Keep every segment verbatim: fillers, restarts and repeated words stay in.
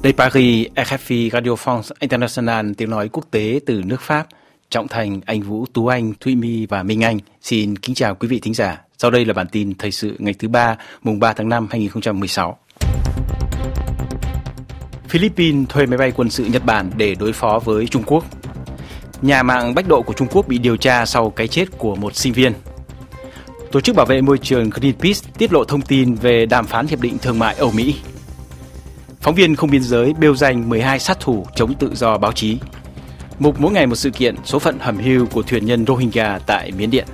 Đây Paris, R F I Radio France International, tiếng nói quốc tế từ nước Pháp. Trọng Thành, Anh Vũ, Tú Anh, Thụy My và Minh Anh xin kính chào quý vị thính giả. Sau đây là bản tin thời sự ngày thứ ba, mùng ba tháng năm hai nghìn không trăm mười sáu. Philippines thuê máy bay quân sự Nhật Bản để đối phó với Trung Quốc. Nhà mạng bách độ của Trung Quốc bị điều tra sau cái chết của một sinh viên. Tổ chức bảo vệ môi trường Greenpeace tiết lộ thông tin về đàm phán hiệp định thương mại Âu-Mỹ. Phóng viên không biên giới bêu danh mười hai sát thủ chống tự do báo chí. Mục mỗi ngày một sự kiện, số phận hẩm hiu của thuyền nhân Rohingya tại Miến Điện.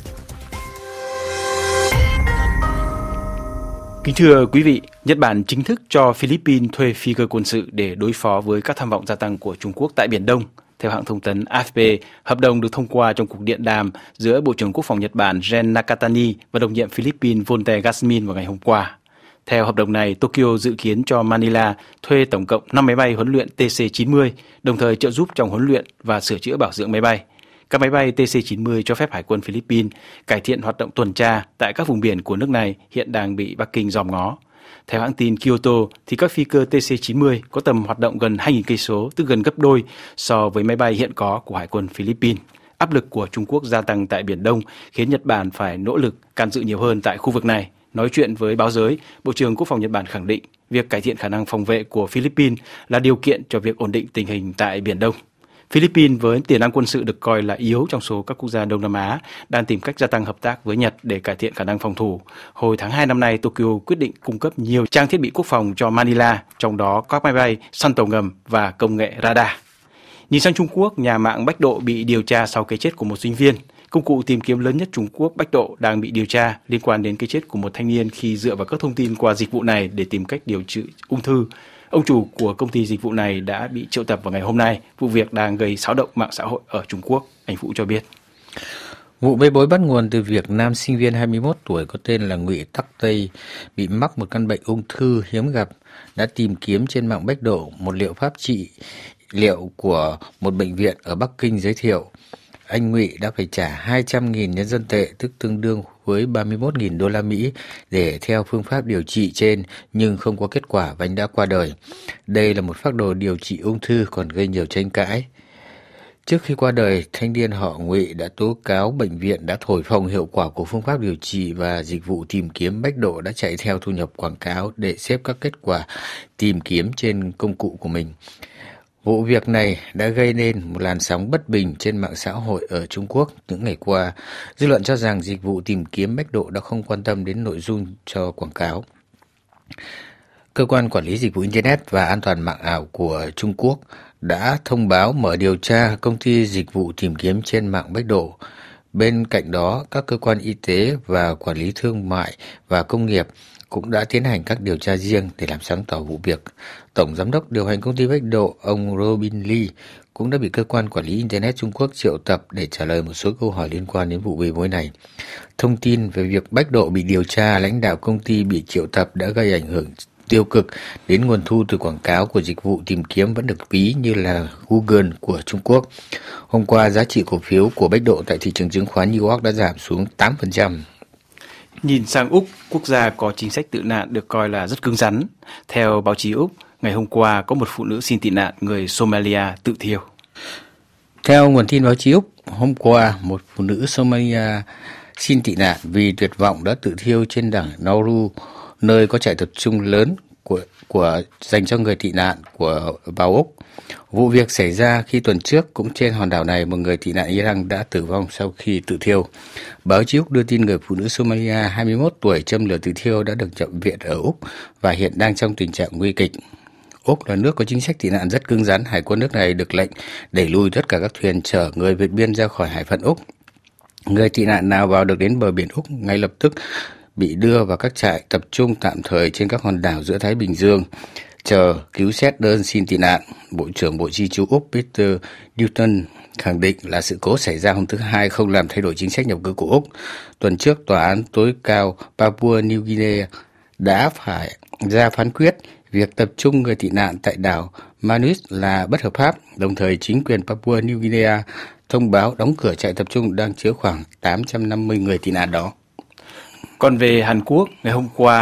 Kính thưa quý vị, Nhật Bản chính thức cho Philippines thuê phi cơ quân sự để đối phó với các tham vọng gia tăng của Trung Quốc tại Biển Đông. Theo hãng thông tấn A F P, hợp đồng được thông qua trong cuộc điện đàm giữa Bộ trưởng Quốc phòng Nhật Bản Gen Nakatani và đồng nhiệm Philippines Volte Gasmin vào ngày hôm qua. Theo hợp đồng này, Tokyo dự kiến cho Manila thuê tổng cộng năm máy bay huấn luyện T C chín mươi, đồng thời trợ giúp trong huấn luyện và sửa chữa bảo dưỡng máy bay. Các máy bay T C chín mươi cho phép Hải quân Philippines cải thiện hoạt động tuần tra tại các vùng biển của nước này hiện đang bị Bắc Kinh dòm ngó. Theo hãng tin Kyoto, thì các phi cơ T C chín mươi có tầm hoạt động gần hai nghìn cây số, tức gần gấp đôi so với máy bay hiện có của Hải quân Philippines. Áp lực của Trung Quốc gia tăng tại Biển Đông khiến Nhật Bản phải nỗ lực can dự nhiều hơn tại khu vực này. Nói chuyện với báo giới, Bộ trưởng Quốc phòng Nhật Bản khẳng định việc cải thiện khả năng phòng vệ của Philippines là điều kiện cho việc ổn định tình hình tại Biển Đông. Philippines với tiềm năng quân sự được coi là yếu trong số các quốc gia Đông Nam Á đang tìm cách gia tăng hợp tác với Nhật để cải thiện khả năng phòng thủ. Hồi tháng hai năm nay, Tokyo quyết định cung cấp nhiều trang thiết bị quốc phòng cho Manila, trong đó các máy bay, săn tàu ngầm và công nghệ radar. Nhìn sang Trung Quốc, nhà mạng bách độ bị điều tra sau cái chết của một sinh viên. Công cụ tìm kiếm lớn nhất Trung Quốc, Bách Độ, đang bị điều tra liên quan đến cái chết của một thanh niên khi dựa vào các thông tin qua dịch vụ này để tìm cách điều trị ung thư. Ông chủ của công ty dịch vụ này đã bị triệu tập vào ngày hôm nay. Vụ việc đang gây xáo động mạng xã hội ở Trung Quốc. Anh Vũ cho biết. Vụ bê bối bắt nguồn từ việc nam sinh viên hai mươi mốt tuổi có tên là Ngụy Tắc Tây bị mắc một căn bệnh ung thư hiếm gặp đã tìm kiếm trên mạng Bách Độ một liệu pháp trị liệu của một bệnh viện ở Bắc Kinh giới thiệu. Anh Ngụy đã phải trả hai trăm nghìn nhân dân tệ, tức tương đương với ba mươi mốt nghìn đô la Mỹ để theo phương pháp điều trị trên, nhưng không có kết quả và anh đã qua đời. Đây là một phác đồ điều trị ung thư còn gây nhiều tranh cãi. Trước khi qua đời, thanh niên họ Ngụy đã tố cáo bệnh viện đã thổi phồng hiệu quả của phương pháp điều trị và dịch vụ tìm kiếm Bách Độ đã chạy theo thu nhập quảng cáo để xếp các kết quả tìm kiếm trên công cụ của mình. Vụ việc này đã gây nên một làn sóng bất bình trên mạng xã hội ở Trung Quốc những ngày qua. Dư luận cho rằng dịch vụ tìm kiếm Bách Độ đã không quan tâm đến nội dung cho quảng cáo. Cơ quan Quản lý Dịch vụ Internet và An toàn mạng ảo của Trung Quốc đã thông báo mở điều tra công ty dịch vụ tìm kiếm trên mạng Bách Độ. Bên cạnh đó, các cơ quan y tế và quản lý thương mại và công nghiệp cũng đã tiến hành các điều tra riêng để làm sáng tỏ vụ việc. Tổng giám đốc điều hành công ty Bách Độ, ông Robin Lee, cũng đã bị cơ quan quản lý Internet Trung Quốc triệu tập để trả lời một số câu hỏi liên quan đến vụ bê bối này. Thông tin về việc Bách Độ bị điều tra, lãnh đạo công ty bị triệu tập đã gây ảnh hưởng tiêu cực đến nguồn thu từ quảng cáo của dịch vụ tìm kiếm vẫn được ví như là Google của Trung Quốc. Hôm qua, giá trị cổ phiếu của Bách Độ tại thị trường chứng khoán New York đã giảm xuống tám phần trăm. Nhìn sang Úc, quốc gia có chính sách tị nạn được coi là rất cứng rắn. Theo báo chí Úc, ngày hôm qua có một phụ nữ xin tị nạn người Somalia tự thiêu. Theo nguồn tin báo chí Úc, hôm qua một phụ nữ Somalia xin tị nạn vì tuyệt vọng đã tự thiêu trên đảo Nauru, nơi có trại tập trung lớn của, của dành cho người tị nạn của vào Úc. Vụ việc xảy ra khi tuần trước cũng trên hòn đảo này một người tị nạn Iran đã tử vong sau khi tự thiêu. Báo chí Úc đưa tin người phụ nữ Somalia hai mươi mốt tuổi châm lửa tự thiêu đã được nhập viện ở Úc và hiện đang trong tình trạng nguy kịch. Úc là nước có chính sách tị nạn rất cứng rắn. Hải quân nước này được lệnh đẩy lùi tất cả các thuyền chở người vượt biên ra khỏi hải phận Úc. Người tị nạn nào vào được đến bờ biển Úc ngay lập tức bị đưa vào các trại tập trung tạm thời trên các hòn đảo giữa Thái Bình Dương, chờ cứu xét đơn xin tị nạn. Bộ trưởng Bộ Di trú Úc Peter Dutton khẳng định là sự cố xảy ra hôm thứ Hai không làm thay đổi chính sách nhập cư của Úc. Tuần trước, Tòa án tối cao Papua New Guinea đã phải ra phán quyết việc tập trung người tị nạn tại đảo Manus là bất hợp pháp, đồng thời chính quyền Papua New Guinea thông báo đóng cửa trại tập trung đang chứa khoảng tám trăm năm mươi người tị nạn đó. Còn về Hàn Quốc, ngày hôm qua,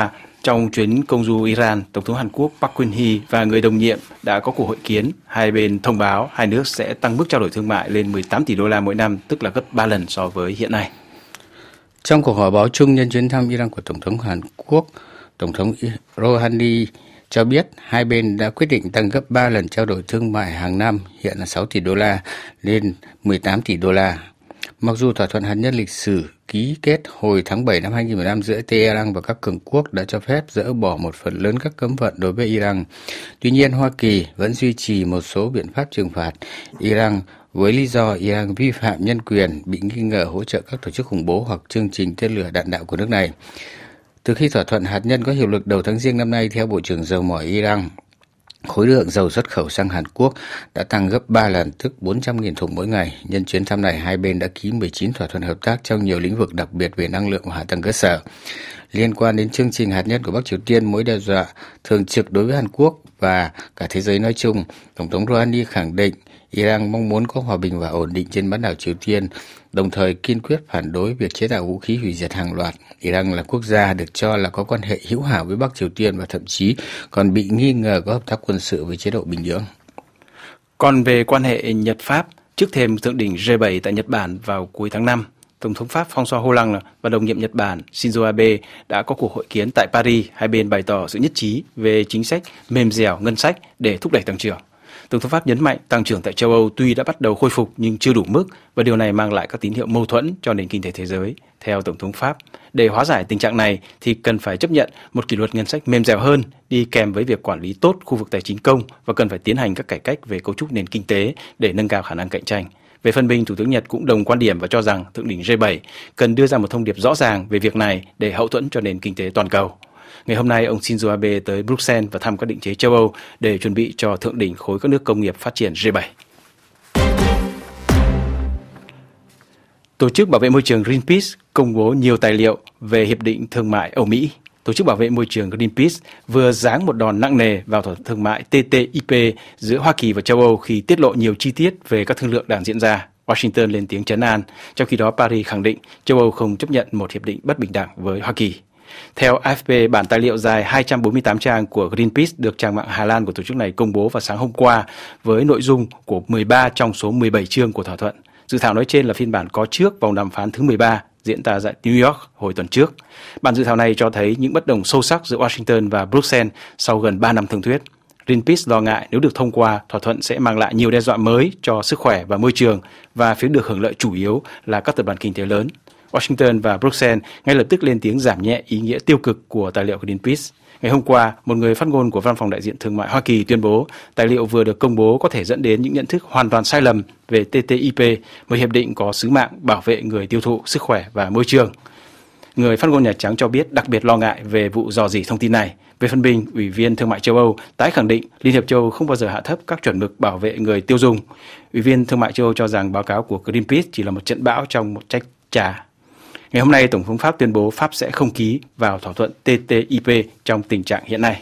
Trong chuyến công du Iran, Tổng thống Hàn Quốc Park Geun-hye và người đồng nhiệm đã có cuộc hội kiến. Hai bên thông báo hai nước sẽ tăng mức trao đổi thương mại lên mười tám tỷ đô la mỗi năm, tức là gấp ba lần so với hiện nay. Trong cuộc họp báo chung nhân chuyến thăm Iran của Tổng thống Hàn Quốc, Tổng thống Rouhani cho biết hai bên đã quyết định tăng gấp ba lần trao đổi thương mại hàng năm, hiện là sáu tỷ đô la, lên mười tám tỷ đô la. Mặc dù thỏa thuận hạt nhân lịch sử ký kết hồi tháng bảy năm hai nghìn không trăm mười lăm giữa Tehran và các cường quốc đã cho phép dỡ bỏ một phần lớn các cấm vận đối với Iran. Tuy nhiên, Hoa Kỳ vẫn duy trì một số biện pháp trừng phạt Iran với lý do Iran vi phạm nhân quyền, bị nghi ngờ hỗ trợ các tổ chức khủng bố hoặc chương trình tên lửa đạn đạo của nước này. Từ khi thỏa thuận hạt nhân có hiệu lực đầu tháng Giêng năm nay, theo Bộ trưởng Dầu mỏ Iran, khối lượng dầu xuất khẩu sang Hàn Quốc đã tăng gấp ba lần, tức bốn trăm nghìn thùng mỗi ngày. Nhân chuyến thăm này, hai bên đã ký mười chín thỏa thuận hợp tác trong nhiều lĩnh vực, đặc biệt về năng lượng và hạ tầng cơ sở. Liên quan đến chương trình hạt nhân của Bắc Triều Tiên, mối đe dọa thường trực đối với Hàn Quốc và cả thế giới nói chung, Tổng thống Rouhani khẳng định Iran mong muốn có hòa bình và ổn định trên bán đảo Triều Tiên, đồng thời kiên quyết phản đối việc chế tạo vũ khí hủy diệt hàng loạt. Iran là quốc gia được cho là có quan hệ hữu hảo với Bắc Triều Tiên và thậm chí còn bị nghi ngờ có hợp tác quân sự với chế độ Bình Nhưỡng. Còn về quan hệ Nhật-Pháp, trước thềm thượng đỉnh G bảy tại Nhật Bản vào cuối tháng năm, Tổng thống Pháp François Hollande và đồng nhiệm Nhật Bản Shinzo Abe đã có cuộc hội kiến tại Paris. Hai bên bày tỏ sự nhất trí về chính sách mềm dẻo ngân sách để thúc đẩy tăng trưởng. Tổng thống Pháp nhấn mạnh tăng trưởng tại châu Âu tuy đã bắt đầu khôi phục nhưng chưa đủ mức, và điều này mang lại các tín hiệu mâu thuẫn cho nền kinh tế thế giới. Theo Tổng thống Pháp, để hóa giải tình trạng này thì cần phải chấp nhận một kỷ luật ngân sách mềm dẻo hơn, đi kèm với việc quản lý tốt khu vực tài chính công, và cần phải tiến hành các cải cách về cấu trúc nền kinh tế để nâng cao khả năng cạnh tranh. Về phần mình, Thủ tướng Nhật cũng đồng quan điểm và cho rằng thượng đỉnh G bảy cần đưa ra một thông điệp rõ ràng về việc này để hậu thuẫn cho nền kinh tế toàn cầu. Ngày hôm nay, ông Shinzo Abe tới Bruxelles và thăm các định chế châu Âu để chuẩn bị cho thượng đỉnh khối các nước công nghiệp phát triển G bảy. Tổ chức Bảo vệ Môi trường Greenpeace công bố nhiều tài liệu về Hiệp định Thương mại Âu-Mỹ. Tổ chức Bảo vệ Môi trường Greenpeace vừa giáng một đòn nặng nề vào thỏa thuận thương mại T T I P giữa Hoa Kỳ và châu Âu khi tiết lộ nhiều chi tiết về các thương lượng đang diễn ra. Washington lên tiếng trấn an, trong khi đó Paris khẳng định châu Âu không chấp nhận một hiệp định bất bình đẳng với Hoa Kỳ. Theo A F P, bản tài liệu dài hai trăm bốn mươi tám trang của Greenpeace được trang mạng Hà Lan của tổ chức này công bố vào sáng hôm qua với nội dung của mười ba trong số mười bảy chương của thỏa thuận. Dự thảo nói trên là phiên bản có trước vòng đàm phán thứ mười ba diễn ra tại New York hồi tuần trước. Bản dự thảo này cho thấy những bất đồng sâu sắc giữa Washington và Bruxelles sau gần ba năm thương thuyết. Greenpeace lo ngại nếu được thông qua, thỏa thuận sẽ mang lại nhiều đe dọa mới cho sức khỏe và môi trường, và phía được hưởng lợi chủ yếu là các tập đoàn kinh tế lớn. Washington và Bruxelles ngay lập tức lên tiếng giảm nhẹ ý nghĩa tiêu cực của tài liệu Greenpeace. Ngày hôm qua, một người phát ngôn của Văn phòng Đại diện Thương mại Hoa Kỳ tuyên bố tài liệu vừa được công bố có thể dẫn đến những nhận thức hoàn toàn sai lầm về T T I P, một hiệp định có sứ mạng bảo vệ người tiêu thụ, sức khỏe và môi trường. Người phát ngôn Nhà Trắng cho biết đặc biệt lo ngại về vụ rò rỉ thông tin này. Về phần mình, Ủy viên Thương mại châu Âu tái khẳng định Liên hiệp châu Âu không bao giờ hạ thấp các chuẩn mực bảo vệ người tiêu dùng. Ủy viên Thương mại châu Âu cho rằng báo cáo của Greenpeace chỉ là một trận bão trong một chách trà. Ngày hôm nay, Tổng thống Pháp tuyên bố Pháp sẽ không ký vào thỏa thuận T T I P trong tình trạng hiện nay.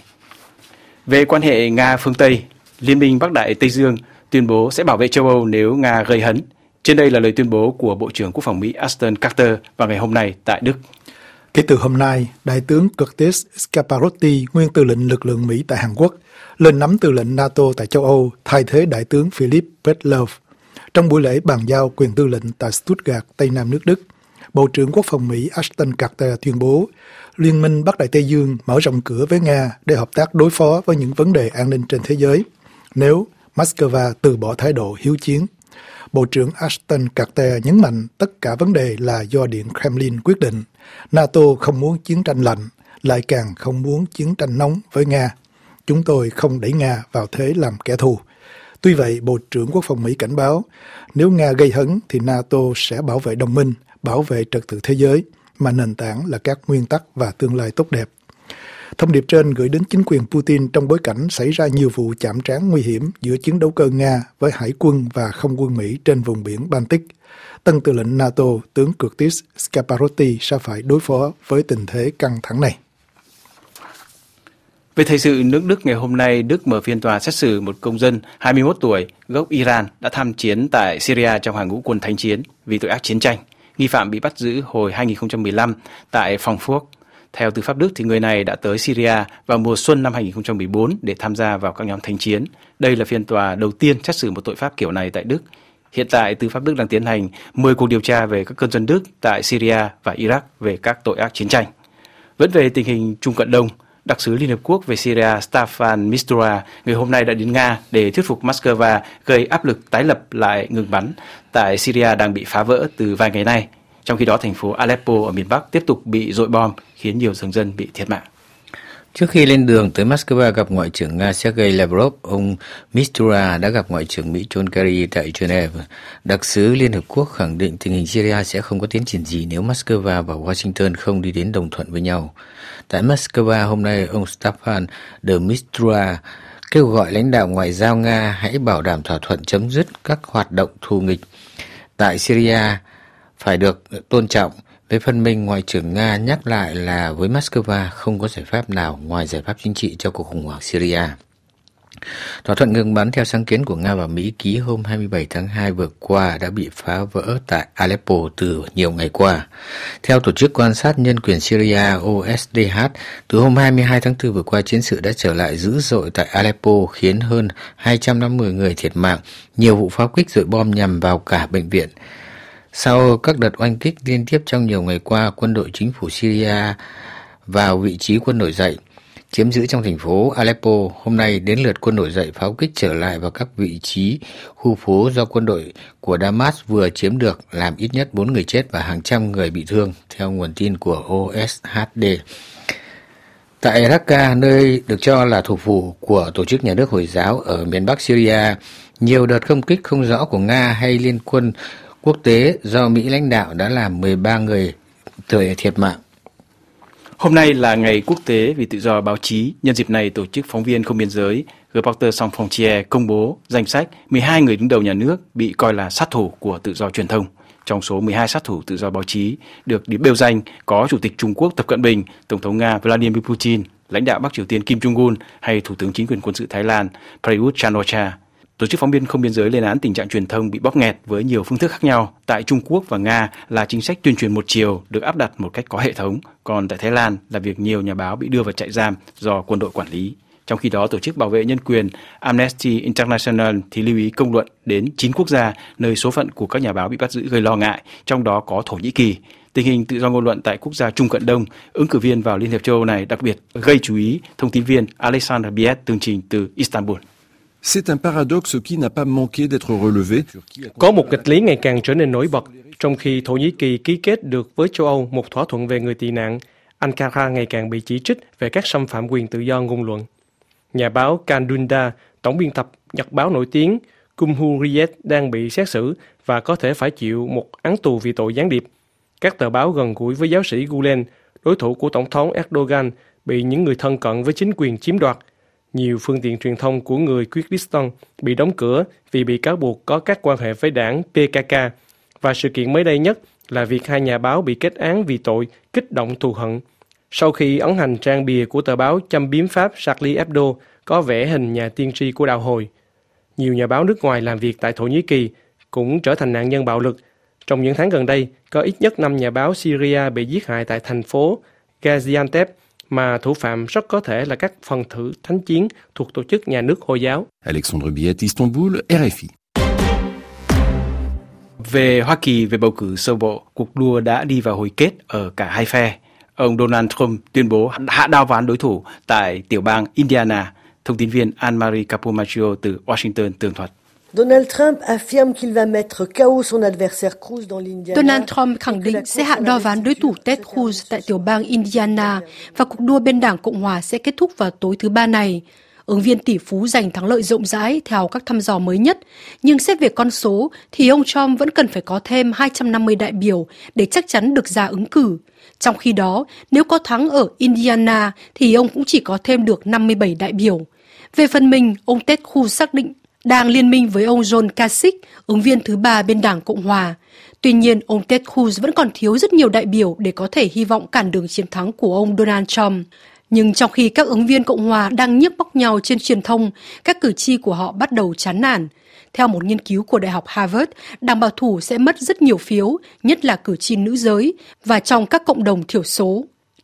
Về quan hệ Nga phương Tây, Liên minh Bắc Đại Tây Dương tuyên bố sẽ bảo vệ châu Âu nếu Nga gây hấn. Trên đây là lời tuyên bố của Bộ trưởng Quốc phòng Mỹ Ashton Carter vào ngày hôm nay tại Đức. Kể từ hôm nay, Đại tướng Curtis Scaparotti, nguyên tư lệnh lực lượng Mỹ tại Hàn Quốc, lên nắm tư lệnh NATO tại châu Âu, thay thế Đại tướng Philip Breedlove. Trong buổi lễ bàn giao quyền tư lệnh tại Stuttgart, Tây Nam nước Đức, Bộ trưởng Quốc phòng Mỹ Ashton Carter tuyên bố Liên minh Bắc Đại Tây Dương mở rộng cửa với Nga để hợp tác đối phó với những vấn đề an ninh trên thế giới nếu Moscow từ bỏ thái độ hiếu chiến. Bộ trưởng Ashton Carter nhấn mạnh tất cả vấn đề là do Điện Kremlin quyết định. NATO không muốn chiến tranh lạnh, lại càng không muốn chiến tranh nóng với Nga. Chúng tôi không đẩy Nga vào thế làm kẻ thù. Tuy vậy, Bộ trưởng Quốc phòng Mỹ cảnh báo nếu Nga gây hấn thì NATO sẽ bảo vệ đồng minh, bảo vệ trật tự thế giới, mà nền tảng là các nguyên tắc và tương lai tốt đẹp. Thông điệp trên gửi đến chính quyền Putin trong bối cảnh xảy ra nhiều vụ chạm trán nguy hiểm giữa chiến đấu cơ Nga với hải quân và không quân Mỹ trên vùng biển Baltic. Tân tư lệnh NATO, tướng Curtis Scaparotti sẽ phải đối phó với tình thế căng thẳng này. Về thời sự nước Đức ngày hôm nay, Đức mở phiên tòa xét xử một công dân hai mươi mốt tuổi gốc Iran đã tham chiến tại Syria trong hàng ngũ quân thánh chiến vì tội ác chiến tranh. Nghi phạm bị bắt giữ hồi hai nghìn không trăm mười lăm tại Frankfurt. Theo tư pháp Đức thì người này đã tới Syria vào mùa xuân năm hai không một bốn để tham gia vào các nhóm thanh chiến. Đây là phiên tòa đầu tiên xét xử một tội phạm kiểu này tại Đức. Hiện tại, tư pháp Đức đang tiến hành mười cuộc điều tra về các cư dân Đức tại Syria và Iraq về các tội ác chiến tranh. Vẫn về tình hình Trung Cận Đông, đặc sứ Liên Hợp Quốc về Syria Staffan Mistura ngày hôm nay đã đến Nga để thuyết phục Moscow gây áp lực tái lập lại ngừng bắn tại Syria đang bị phá vỡ từ vài ngày nay. Trong khi đó, thành phố Aleppo ở miền Bắc tiếp tục bị dội bom, khiến nhiều thường dân bị thiệt mạng. Trước khi lên đường tới Moscow gặp Ngoại trưởng Nga Sergei Lavrov, ông Mistura đã gặp Ngoại trưởng Mỹ John Kerry tại Geneva. Đặc sứ Liên Hợp Quốc khẳng định tình hình Syria sẽ không có tiến triển gì nếu Moscow và Washington không đi đến đồng thuận với nhau. Tại Moscow hôm nay, ông Staffan de Mistura kêu gọi lãnh đạo ngoại giao Nga hãy bảo đảm thỏa thuận chấm dứt các hoạt động thù nghịch tại Syria phải được tôn trọng. Về phần mình, Ngoại trưởng Nga nhắc lại là với Moscow không có giải pháp nào ngoài giải pháp chính trị cho cuộc khủng hoảng Syria. Thỏa thuận ngừng bắn theo sáng kiến của Nga và Mỹ ký hôm hai mươi bảy tháng hai vừa qua đã bị phá vỡ tại Aleppo từ nhiều ngày qua. Theo Tổ chức Quan sát Nhân quyền Syria O S D H, từ hôm hai mươi hai tháng tư vừa qua, chiến sự đã trở lại dữ dội tại Aleppo khiến hơn hai trăm năm mươi người thiệt mạng, nhiều vụ pháo kích dội bom nhằm vào cả bệnh viện. Sau các đợt oanh kích liên tiếp trong nhiều ngày qua, quân đội chính phủ Syria vào vị trí quân nổi dậy, chiếm giữ trong thành phố Aleppo. Hôm nay đến lượt quân nổi dậy pháo kích trở lại vào các vị trí khu phố do quân đội của Damas vừa chiếm được, làm ít nhất bốn người chết và hàng trăm người bị thương, theo nguồn tin của O S H D. Tại Raqqa, nơi được cho là thủ phủ của tổ chức nhà nước Hồi giáo ở miền Bắc Syria, nhiều đợt không kích không rõ của Nga hay liên quân quốc tế do Mỹ lãnh đạo đã làm mười ba người thiệt mạng. Hôm nay là ngày quốc tế vì tự do báo chí. Nhân dịp này, tổ chức Phóng viên Không Biên Giới Reporters Sans Frontières công bố danh sách mười hai người đứng đầu nhà nước bị coi là sát thủ của tự do truyền thông. Trong số mười hai sát thủ tự do báo chí được bêu danh có Chủ tịch Trung Quốc Tập Cận Bình, Tổng thống Nga Vladimir Putin, lãnh đạo Bắc Triều Tiên Kim Jong-un hay Thủ tướng Chính quyền Quân sự Thái Lan Prayut Chan-o-cha. Tổ chức Phóng viên Không Biên Giới lên án tình trạng truyền thông bị bóp nghẹt với nhiều phương thức khác nhau. Tại Trung Quốc và Nga là chính sách tuyên truyền một chiều được áp đặt một cách có hệ thống, còn tại Thái Lan là việc nhiều nhà báo bị đưa vào trại giam do quân đội quản lý. Trong khi đó, Tổ chức Bảo vệ Nhân quyền Amnesty International thì lưu ý công luận đến chín quốc gia nơi số phận của các nhà báo bị bắt giữ gây lo ngại, trong đó có Thổ Nhĩ Kỳ. Tình hình tự do ngôn luận tại quốc gia Trung Cận Đông, ứng cử viên vào Liên hiệp châu Âu này đặc biệt gây chú ý, thông tin viên Alexander Biet tường trình từ Istanbul. C'est un paradoxe qui n'a pas manqué d'être relevé. Có một nghịch lý ngày càng trở nên nổi bật. Trong khi Thổ Nhĩ Kỳ ký kết được với châu Âu một thỏa thuận về người tị nạn, Ankara ngày càng bị chỉ trích về các xâm phạm quyền tự do ngôn luận. Nhà báo Can Dündar, tổng biên tập nhật báo nổi tiếng Cumhuriyet đang bị xét xử và có thể phải chịu một án tù vì tội gián điệp. Các tờ báo gần gũi với giáo sĩ Gulen, đối thủ của Tổng thống Erdogan, bị những người thân cận với chính quyền chiếm đoạt. Nhiều phương tiện truyền thông của người Kyrgyzstan bị đóng cửa vì bị cáo buộc có các quan hệ với đảng P K K. Và sự kiện mới đây nhất là việc hai nhà báo bị kết án vì tội kích động thù hận. Sau khi ấn hành trang bìa của tờ báo châm biếm Pháp Charlie Hebdo có vẽ hình nhà tiên tri của đạo Hồi. Nhiều nhà báo nước ngoài làm việc tại Thổ Nhĩ Kỳ cũng trở thành nạn nhân bạo lực. Trong những tháng gần đây, có ít nhất năm nhà báo Syria bị giết hại tại thành phố Gaziantep, mà thủ phạm rất có thể là các phần tử thánh chiến thuộc tổ chức nhà nước Hồi giáo. Alexandre Biet, Istanbul, R F I. Về Hoa Kỳ, về bầu cử sơ bộ, cuộc đua đã đi vào hồi kết ở cả hai phe. Ông Donald Trump tuyên bố hạ đao ván đối thủ tại tiểu bang Indiana. Thông tin viên Anne-Marie Capomaccio từ Washington tường thuật. Donald Trump affirme qu'il va mettre K O son adversaire Cruz dans l'Indiana. Donald Trump khẳng định sẽ hạ đo ván đối thủ Ted Cruz tại tiểu bang Indiana và cuộc đua bên Đảng Cộng hòa sẽ kết thúc vào tối thứ Ba này. Ứng viên tỷ phú giành thắng lợi rộng rãi theo các thăm dò mới nhất, nhưng xét về con số thì ông Trump vẫn cần phải có thêm hai trăm năm mươi đại biểu để chắc chắn được ra ứng cử. Trong khi đó, nếu có thắng ở Indiana thì ông cũng chỉ có thêm được năm mươi bảy đại biểu. Về phần mình, ông Ted Cruz xác định đang liên minh với ông John Kasich, ứng viên thứ ba bên Đảng Cộng hòa. Tuy nhiên, ông Ted Cruz vẫn còn thiếu rất nhiều đại biểu để có thể hy vọng cản đường chiến thắng của ông Donald Trump. Nhưng trong khi các ứng viên Cộng hòa đang nhức bóc nhau trên truyền thông, các cử tri của họ bắt đầu chán nản. Theo một nghiên cứu của Đại học Harvard, Đảng Bảo thủ sẽ mất rất nhiều phiếu, nhất là cử tri nữ giới và trong các cộng đồng thiểu số.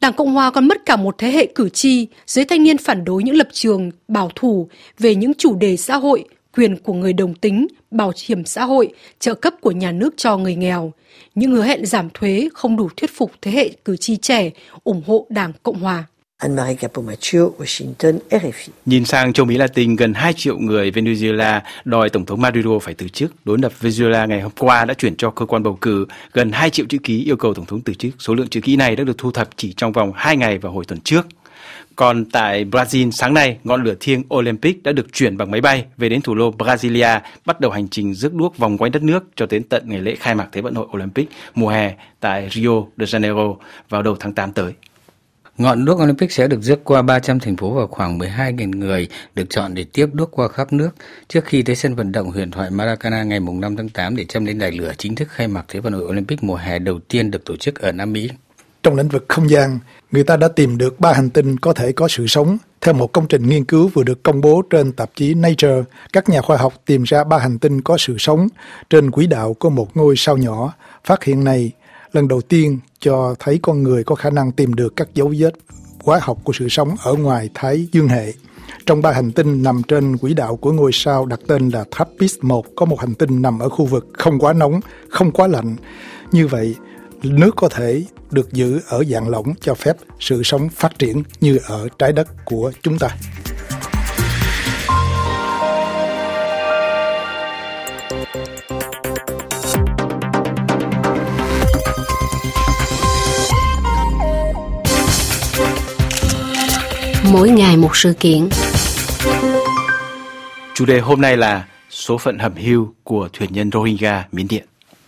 Đảng Cộng Hòa còn mất cả một thế hệ cử tri, giới thanh niên phản đối những lập trường bảo thủ về những chủ đề xã hội, quyền của người đồng tính, bảo hiểm xã hội, trợ cấp của nhà nước cho người nghèo. Những hứa hẹn giảm thuế không đủ thuyết phục thế hệ cử tri trẻ ủng hộ Đảng Cộng Hòa. Anne-Marie Capomaccio, Washington, R F I. Nhìn sang châu Mỹ Latin, gần hai triệu người Venezuela đòi Tổng thống Maduro phải từ chức. Đối lập Venezuela ngày hôm qua đã chuyển cho cơ quan bầu cử gần hai triệu chữ ký yêu cầu Tổng thống từ chức. Số lượng chữ ký này đã được thu thập chỉ trong vòng hai ngày vào hồi tuần trước. Còn tại Brazil, sáng nay, ngọn lửa thiêng Olympic đã được chuyển bằng máy bay về đến thủ đô Brasilia, bắt đầu hành trình rước đuốc vòng quanh đất nước cho đến tận ngày lễ khai mạc Thế vận hội Olympic mùa hè tại Rio de Janeiro vào đầu tháng tám tới. Ngọn đuốc Olympic sẽ được rước qua ba trăm thành phố và khoảng mười hai nghìn người được chọn để tiếp đuốc qua khắp nước trước khi tới sân vận động huyền thoại Maracana ngày năm tháng tám để châm lên đài lửa chính thức khai mạc Thế vận hội Olympic mùa hè đầu tiên được tổ chức ở Nam Mỹ. Trong lĩnh vực không gian, người ta đã tìm được ba hành tinh có thể có sự sống. Theo một công trình nghiên cứu vừa được công bố trên tạp chí Nature, các nhà khoa học tìm ra ba hành tinh có sự sống trên quỹ đạo của một ngôi sao nhỏ. Phát hiện này lần đầu tiên cho thấy con người có khả năng tìm được các dấu vết hóa học của sự sống ở ngoài Thái Dương hệ. Trong ba hành tinh nằm trên quỹ đạo của ngôi sao đặt tên là Trappist một, có một hành tinh nằm ở khu vực không quá nóng, không quá lạnh. Như vậy, nước có thể được giữ ở dạng lỏng cho phép sự sống phát triển như ở trái đất của chúng ta. Mỗi ngày một sự kiện. Chủ đề hôm nay là số phận hầm hưu của thuyền nhân Rohingya Miến Điện.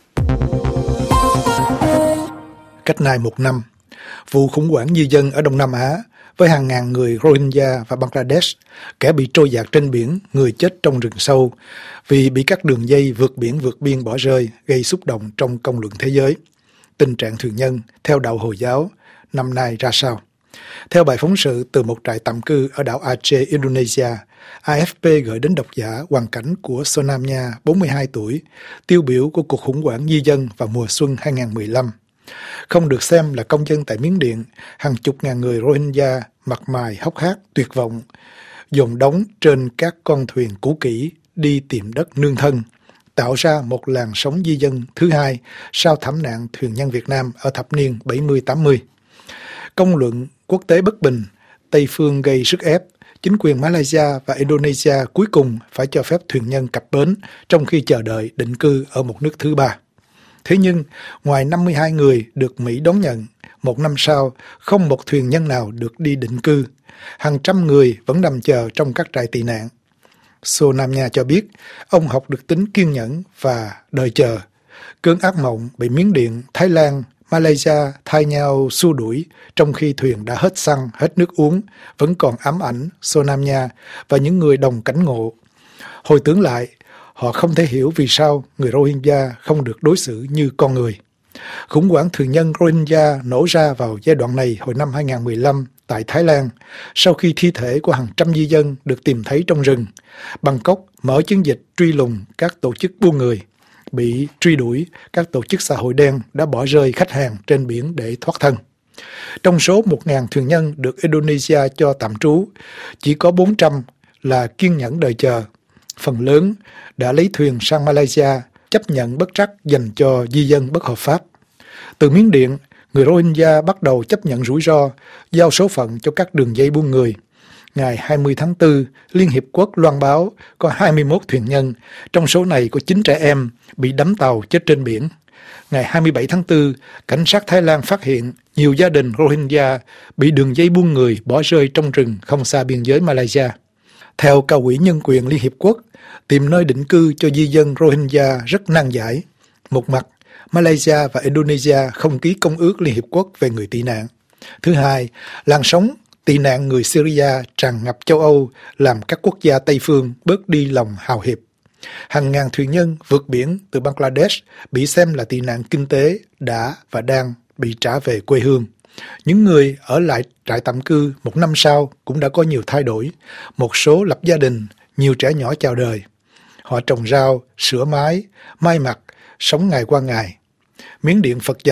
Cách nay một năm, vụ khủng hoảng di dân ở Đông Nam Á với hàng ngàn người Rohingya và Bangladesh, kẻ bị trôi dạt trên biển, người chết trong rừng sâu vì bị các đường dây vượt biển vượt biên bỏ rơi, gây xúc động trong công luận thế giới. Tình trạng thuyền nhân theo đạo Hồi giáo năm nay ra sao? Theo bài phóng sự từ một trại tạm cư ở đảo Aceh, Indonesia, a ép pê gửi đến độc giả hoàn cảnh của Sonamnya, bốn mươi hai tuổi, tiêu biểu của cuộc khủng hoảng di dân vào mùa xuân hai không một lăm. Không được xem là công dân tại Miến Điện, hàng chục ngàn người Rohingya mặt mày hốc hác, tuyệt vọng, dồn đóng trên các con thuyền cũ kỹ đi tìm đất nương thân, tạo ra một làn sóng di dân thứ hai sau thảm nạn thuyền nhân Việt Nam ở thập niên bảy mươi tám mươi. Công luận quốc tế bất bình, Tây phương gây sức ép, chính quyền Malaysia và Indonesia cuối cùng phải cho phép thuyền nhân cập bến trong khi chờ đợi định cư ở một nước thứ ba. Thế nhưng, ngoài năm mươi hai người được Mỹ đón nhận, một năm sau, không một thuyền nhân nào được đi định cư. Hàng trăm người vẫn nằm chờ trong các trại tị nạn. Sonamnya cho biết, ông học được tính kiên nhẫn và đợi chờ. Cơn ác mộng bị Miến Điện, Thái Lan, Malaysia thay nhau xua đuổi trong khi thuyền đã hết xăng, hết nước uống, vẫn còn ám ảnh Sonamnya và những người đồng cảnh ngộ. Hồi tưởng lại, họ không thể hiểu vì sao người Rohingya không được đối xử như con người. Khủng hoảng thuyền nhân Rohingya nổ ra vào giai đoạn này hồi năm hai không một lăm tại Thái Lan, sau khi thi thể của hàng trăm di dân được tìm thấy trong rừng. Bangkok mở chiến dịch truy lùng các tổ chức buôn người. Bị truy đuổi, các tổ chức xã hội đen đã bỏ rơi khách hàng trên biển để thoát thân. Trong số một nghìn thuyền nhân được Indonesia cho tạm trú, chỉ có bốn trăm là kiên nhẫn đợi chờ. Phần lớn đã lấy thuyền sang Malaysia, chấp nhận bất trắc dành cho di dân bất hợp pháp. Từ Miến Điện, người Rohingya bắt đầu chấp nhận rủi ro, giao số phận cho các đường dây buôn người. Ngày hai mươi tháng tư, Liên Hiệp Quốc loan báo có hai mươi mốt thuyền nhân, trong số này có chín trẻ em bị đắm tàu chết trên biển. Ngày hai mươi bảy tháng tư, cảnh sát Thái Lan phát hiện nhiều gia đình Rohingya bị đường dây buôn người bỏ rơi trong rừng không xa biên giới Malaysia. Theo Cao ủy Nhân quyền Liên Hiệp Quốc, tìm nơi định cư cho di dân Rohingya rất nan giải. Một mặt, Malaysia và Indonesia không ký Công ước Liên Hiệp Quốc về người tị nạn. Thứ hai, làn sóng tị nạn người Syria tràn ngập châu Âu làm các quốc gia Tây phương bớt đi lòng hào hiệp. Hàng ngàn thuyền nhân vượt biển từ Bangladesh bị xem là tị nạn kinh tế đã và đang bị trả về quê hương. Những người ở lại trại tạm cư một năm sau cũng đã có nhiều thay đổi. Một số lập gia đình, nhiều trẻ nhỏ chào đời. Họ trồng rau, sửa mái, may mặc, sống ngày qua ngày. Miến Điện Phật giáo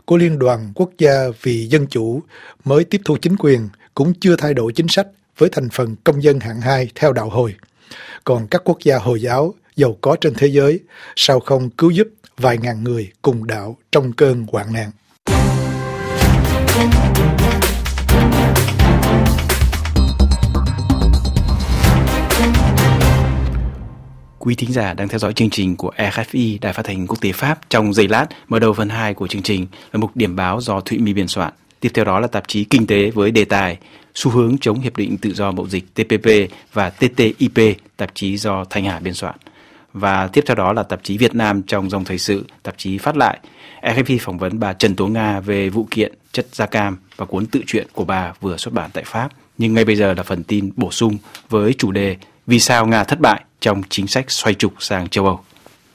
của Liên đoàn Quốc gia vì Dân chủ mới tiếp thu chính quyền cũng chưa thay đổi chính sách với thành phần công dân hạng hai theo đạo Hồi. Còn các quốc gia Hồi giáo giàu có trên thế giới sao không cứu giúp vài ngàn người cùng đạo trong cơn hoạn nạn. Quý thính giả đang theo dõi chương trình của rờ ép i, Đài Phát thanh Quốc tế Pháp. Trong giây lát, mở đầu phần hai của chương trình là mục điểm báo do Thụy My biên soạn. Tiếp theo đó là tạp chí Kinh tế với đề tài xu hướng chống Hiệp định Tự do Mậu dịch T P P và T T I P, tạp chí do Thanh Hà biên soạn. Và tiếp theo đó là tạp chí Việt Nam trong dòng thời sự, tạp chí Phát lại. rờ ép i phỏng vấn bà Trần Tố Nga về vụ kiện chất da cam và cuốn tự truyện của bà vừa xuất bản tại Pháp. Nhưng ngay bây giờ là phần tin bổ sung với chủ đề Vì sao Nga thất bại trong chính sách xoay trục sang châu Âu.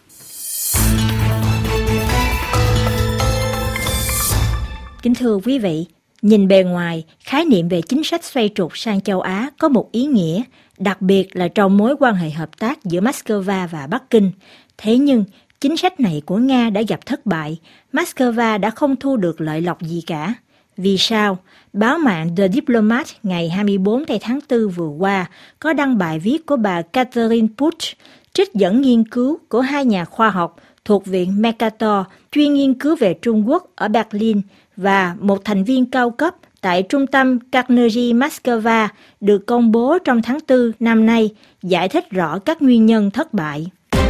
Kính thưa quý vị, nhìn bề ngoài, khái niệm về chính sách xoay trục sang châu Á có một ý nghĩa, đặc biệt là trong mối quan hệ hợp tác giữa Moscow và Bắc Kinh. Thế nhưng, chính sách này của Nga đã gặp thất bại, Moscow đã không thu được lợi lộc gì cả. Vì sao? Báo mạng The Diplomat ngày hai mươi bốn tháng tư vừa qua có đăng bài viết của bà Catherine Puch, trích dẫn nghiên cứu của hai nhà khoa học thuộc Viện Mercator chuyên nghiên cứu về Trung Quốc ở Berlin và một thành viên cao cấp tại Trung tâm Carnegie Moscow được công bố trong tháng tư năm nay, giải thích rõ các nguyên nhân thất bại.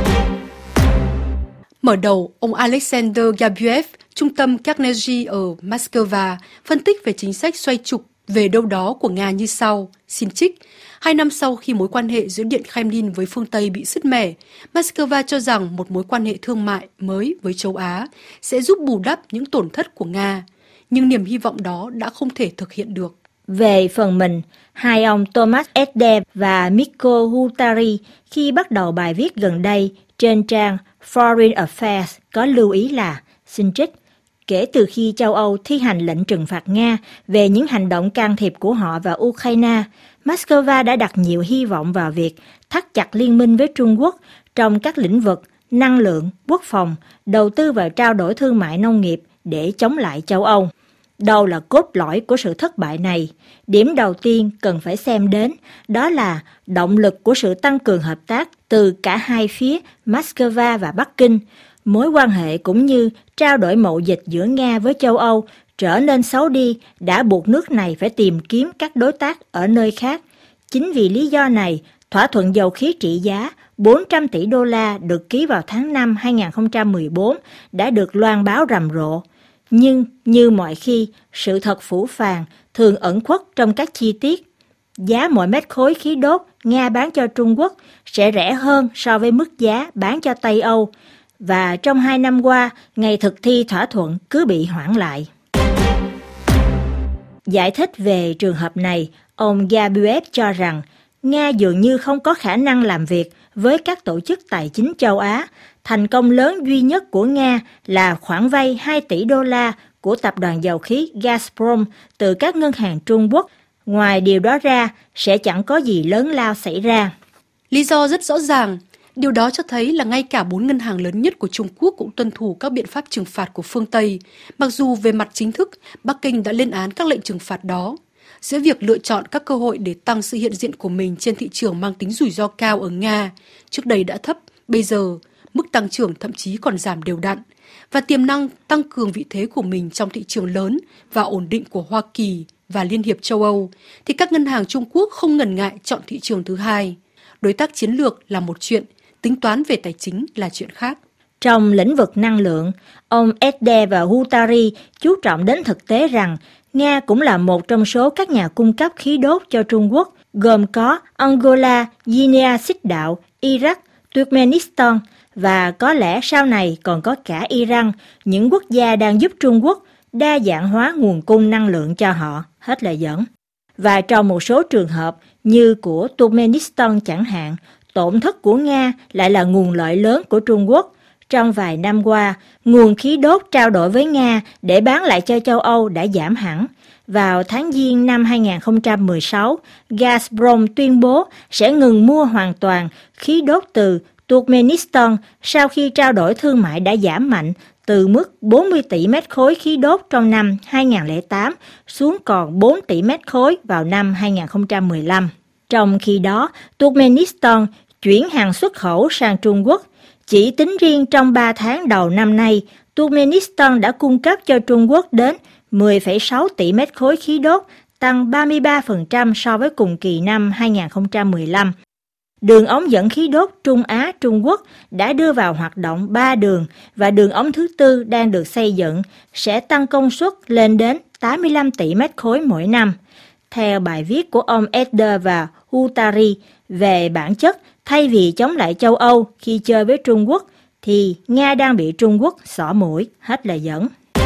Mở đầu, ông Alexander Gabuev, Trung tâm Carnegie ở Moscow, phân tích về chính sách xoay trục về đâu đó của Nga như sau. Xin trích. Hai năm sau khi mối quan hệ giữa Điện Kremlin với phương Tây bị sứt mẻ, Moscow cho rằng một mối quan hệ thương mại mới với châu Á sẽ giúp bù đắp những tổn thất của Nga. Nhưng niềm hy vọng đó đã không thể thực hiện được. Về phần mình, hai ông Thomas Edder và Mikko Huhtari khi bắt đầu bài viết gần đây trên trang Foreign Affairs có lưu ý là, xin trích, kể từ khi châu Âu thi hành lệnh trừng phạt Nga về những hành động can thiệp của họ vào Ukraine, Moscow đã đặt nhiều hy vọng vào việc thắt chặt liên minh với Trung Quốc trong các lĩnh vực năng lượng, quốc phòng, đầu tư vào trao đổi thương mại nông nghiệp để chống lại châu Âu. Đâu là cốt lõi của sự thất bại này? Điểm đầu tiên cần phải xem đến đó là động lực của sự tăng cường hợp tác từ cả hai phía Moscow và Bắc Kinh. Mối quan hệ cũng như trao đổi mậu dịch giữa Nga với châu Âu trở nên xấu đi đã buộc nước này phải tìm kiếm các đối tác ở nơi khác. Chính vì lý do này, thỏa thuận dầu khí trị giá bốn trăm tỷ đô la được ký vào tháng năm hai không một bốn đã được loan báo rầm rộ. Nhưng như mọi khi, sự thật phũ phàng thường ẩn khuất trong các chi tiết. Giá mỗi mét khối khí đốt Nga bán cho Trung Quốc sẽ rẻ hơn so với mức giá bán cho Tây Âu. Và trong hai năm qua, ngày thực thi thỏa thuận cứ bị hoãn lại. Giải thích về trường hợp này, ông Gabuev cho rằng Nga dường như không có khả năng làm việc với các tổ chức tài chính châu Á. Thành công lớn duy nhất của Nga là khoản vay hai tỷ đô la của tập đoàn dầu khí Gazprom từ các ngân hàng Trung Quốc. Ngoài điều đó ra, sẽ chẳng có gì lớn lao xảy ra. Lý do rất rõ ràng. Điều đó cho thấy là ngay cả bốn ngân hàng lớn nhất của Trung Quốc cũng tuân thủ các biện pháp trừng phạt của phương Tây, mặc dù về mặt chính thức, Bắc Kinh đã lên án các lệnh trừng phạt đó. Giữa việc lựa chọn các cơ hội để tăng sự hiện diện của mình trên thị trường mang tính rủi ro cao ở Nga, trước đây đã thấp, bây giờ mức tăng trưởng thậm chí còn giảm đều đặn, và tiềm năng tăng cường vị thế của mình trong thị trường lớn và ổn định của Hoa Kỳ và Liên hiệp châu Âu, thì các ngân hàng Trung Quốc không ngần ngại chọn thị trường thứ hai. Đối tác chiến lược là một chuyện, tính toán về tài chính là chuyện khác. Trong lĩnh vực năng lượng, ông Edder và Huhtari chú trọng đến thực tế rằng Nga cũng là một trong số các nhà cung cấp khí đốt cho Trung Quốc, gồm có Angola, Guinea Xích Đạo, Iraq, Turkmenistan và có lẽ sau này còn có cả Iran, những quốc gia đang giúp Trung Quốc đa dạng hóa nguồn cung năng lượng cho họ, hết lời dẫn. Và trong một số trường hợp như của Turkmenistan chẳng hạn, tổn thất của Nga lại là nguồn lợi lớn của Trung Quốc. Trong vài năm qua, nguồn khí đốt trao đổi với Nga để bán lại cho châu Âu đã giảm hẳn. Vào tháng Giêng năm hai không một sáu, Gazprom tuyên bố sẽ ngừng mua hoàn toàn khí đốt từ Turkmenistan sau khi trao đổi thương mại đã giảm mạnh từ mức bốn mươi tỷ mét khối khí đốt trong năm hai nghìn không trăm lẻ tám xuống còn bốn tỷ mét khối vào năm hai nghìn không trăm mười lăm. Trong khi đó, Turkmenistan chuyển hàng xuất khẩu sang Trung Quốc. Chỉ tính riêng trong ba tháng đầu năm nay, Turkmenistan đã cung cấp cho Trung Quốc đến mười phẩy sáu tỷ mét khối khí đốt, tăng ba mươi ba phần trăm so với cùng kỳ năm hai nghìn không trăm mười lăm. Đường ống dẫn khí đốt Trung Á-Trung Quốc đã đưa vào hoạt động ba đường và đường ống thứ tư đang được xây dựng sẽ tăng công suất lên đến tám mươi lăm tỷ mét khối mỗi năm. Theo bài viết của ông Eder và Hutari về bản chất, thay vì chống lại châu Âu khi chơi với Trung Quốc, thì Nga đang bị Trung Quốc xỏ mũi, hết lời dẫn.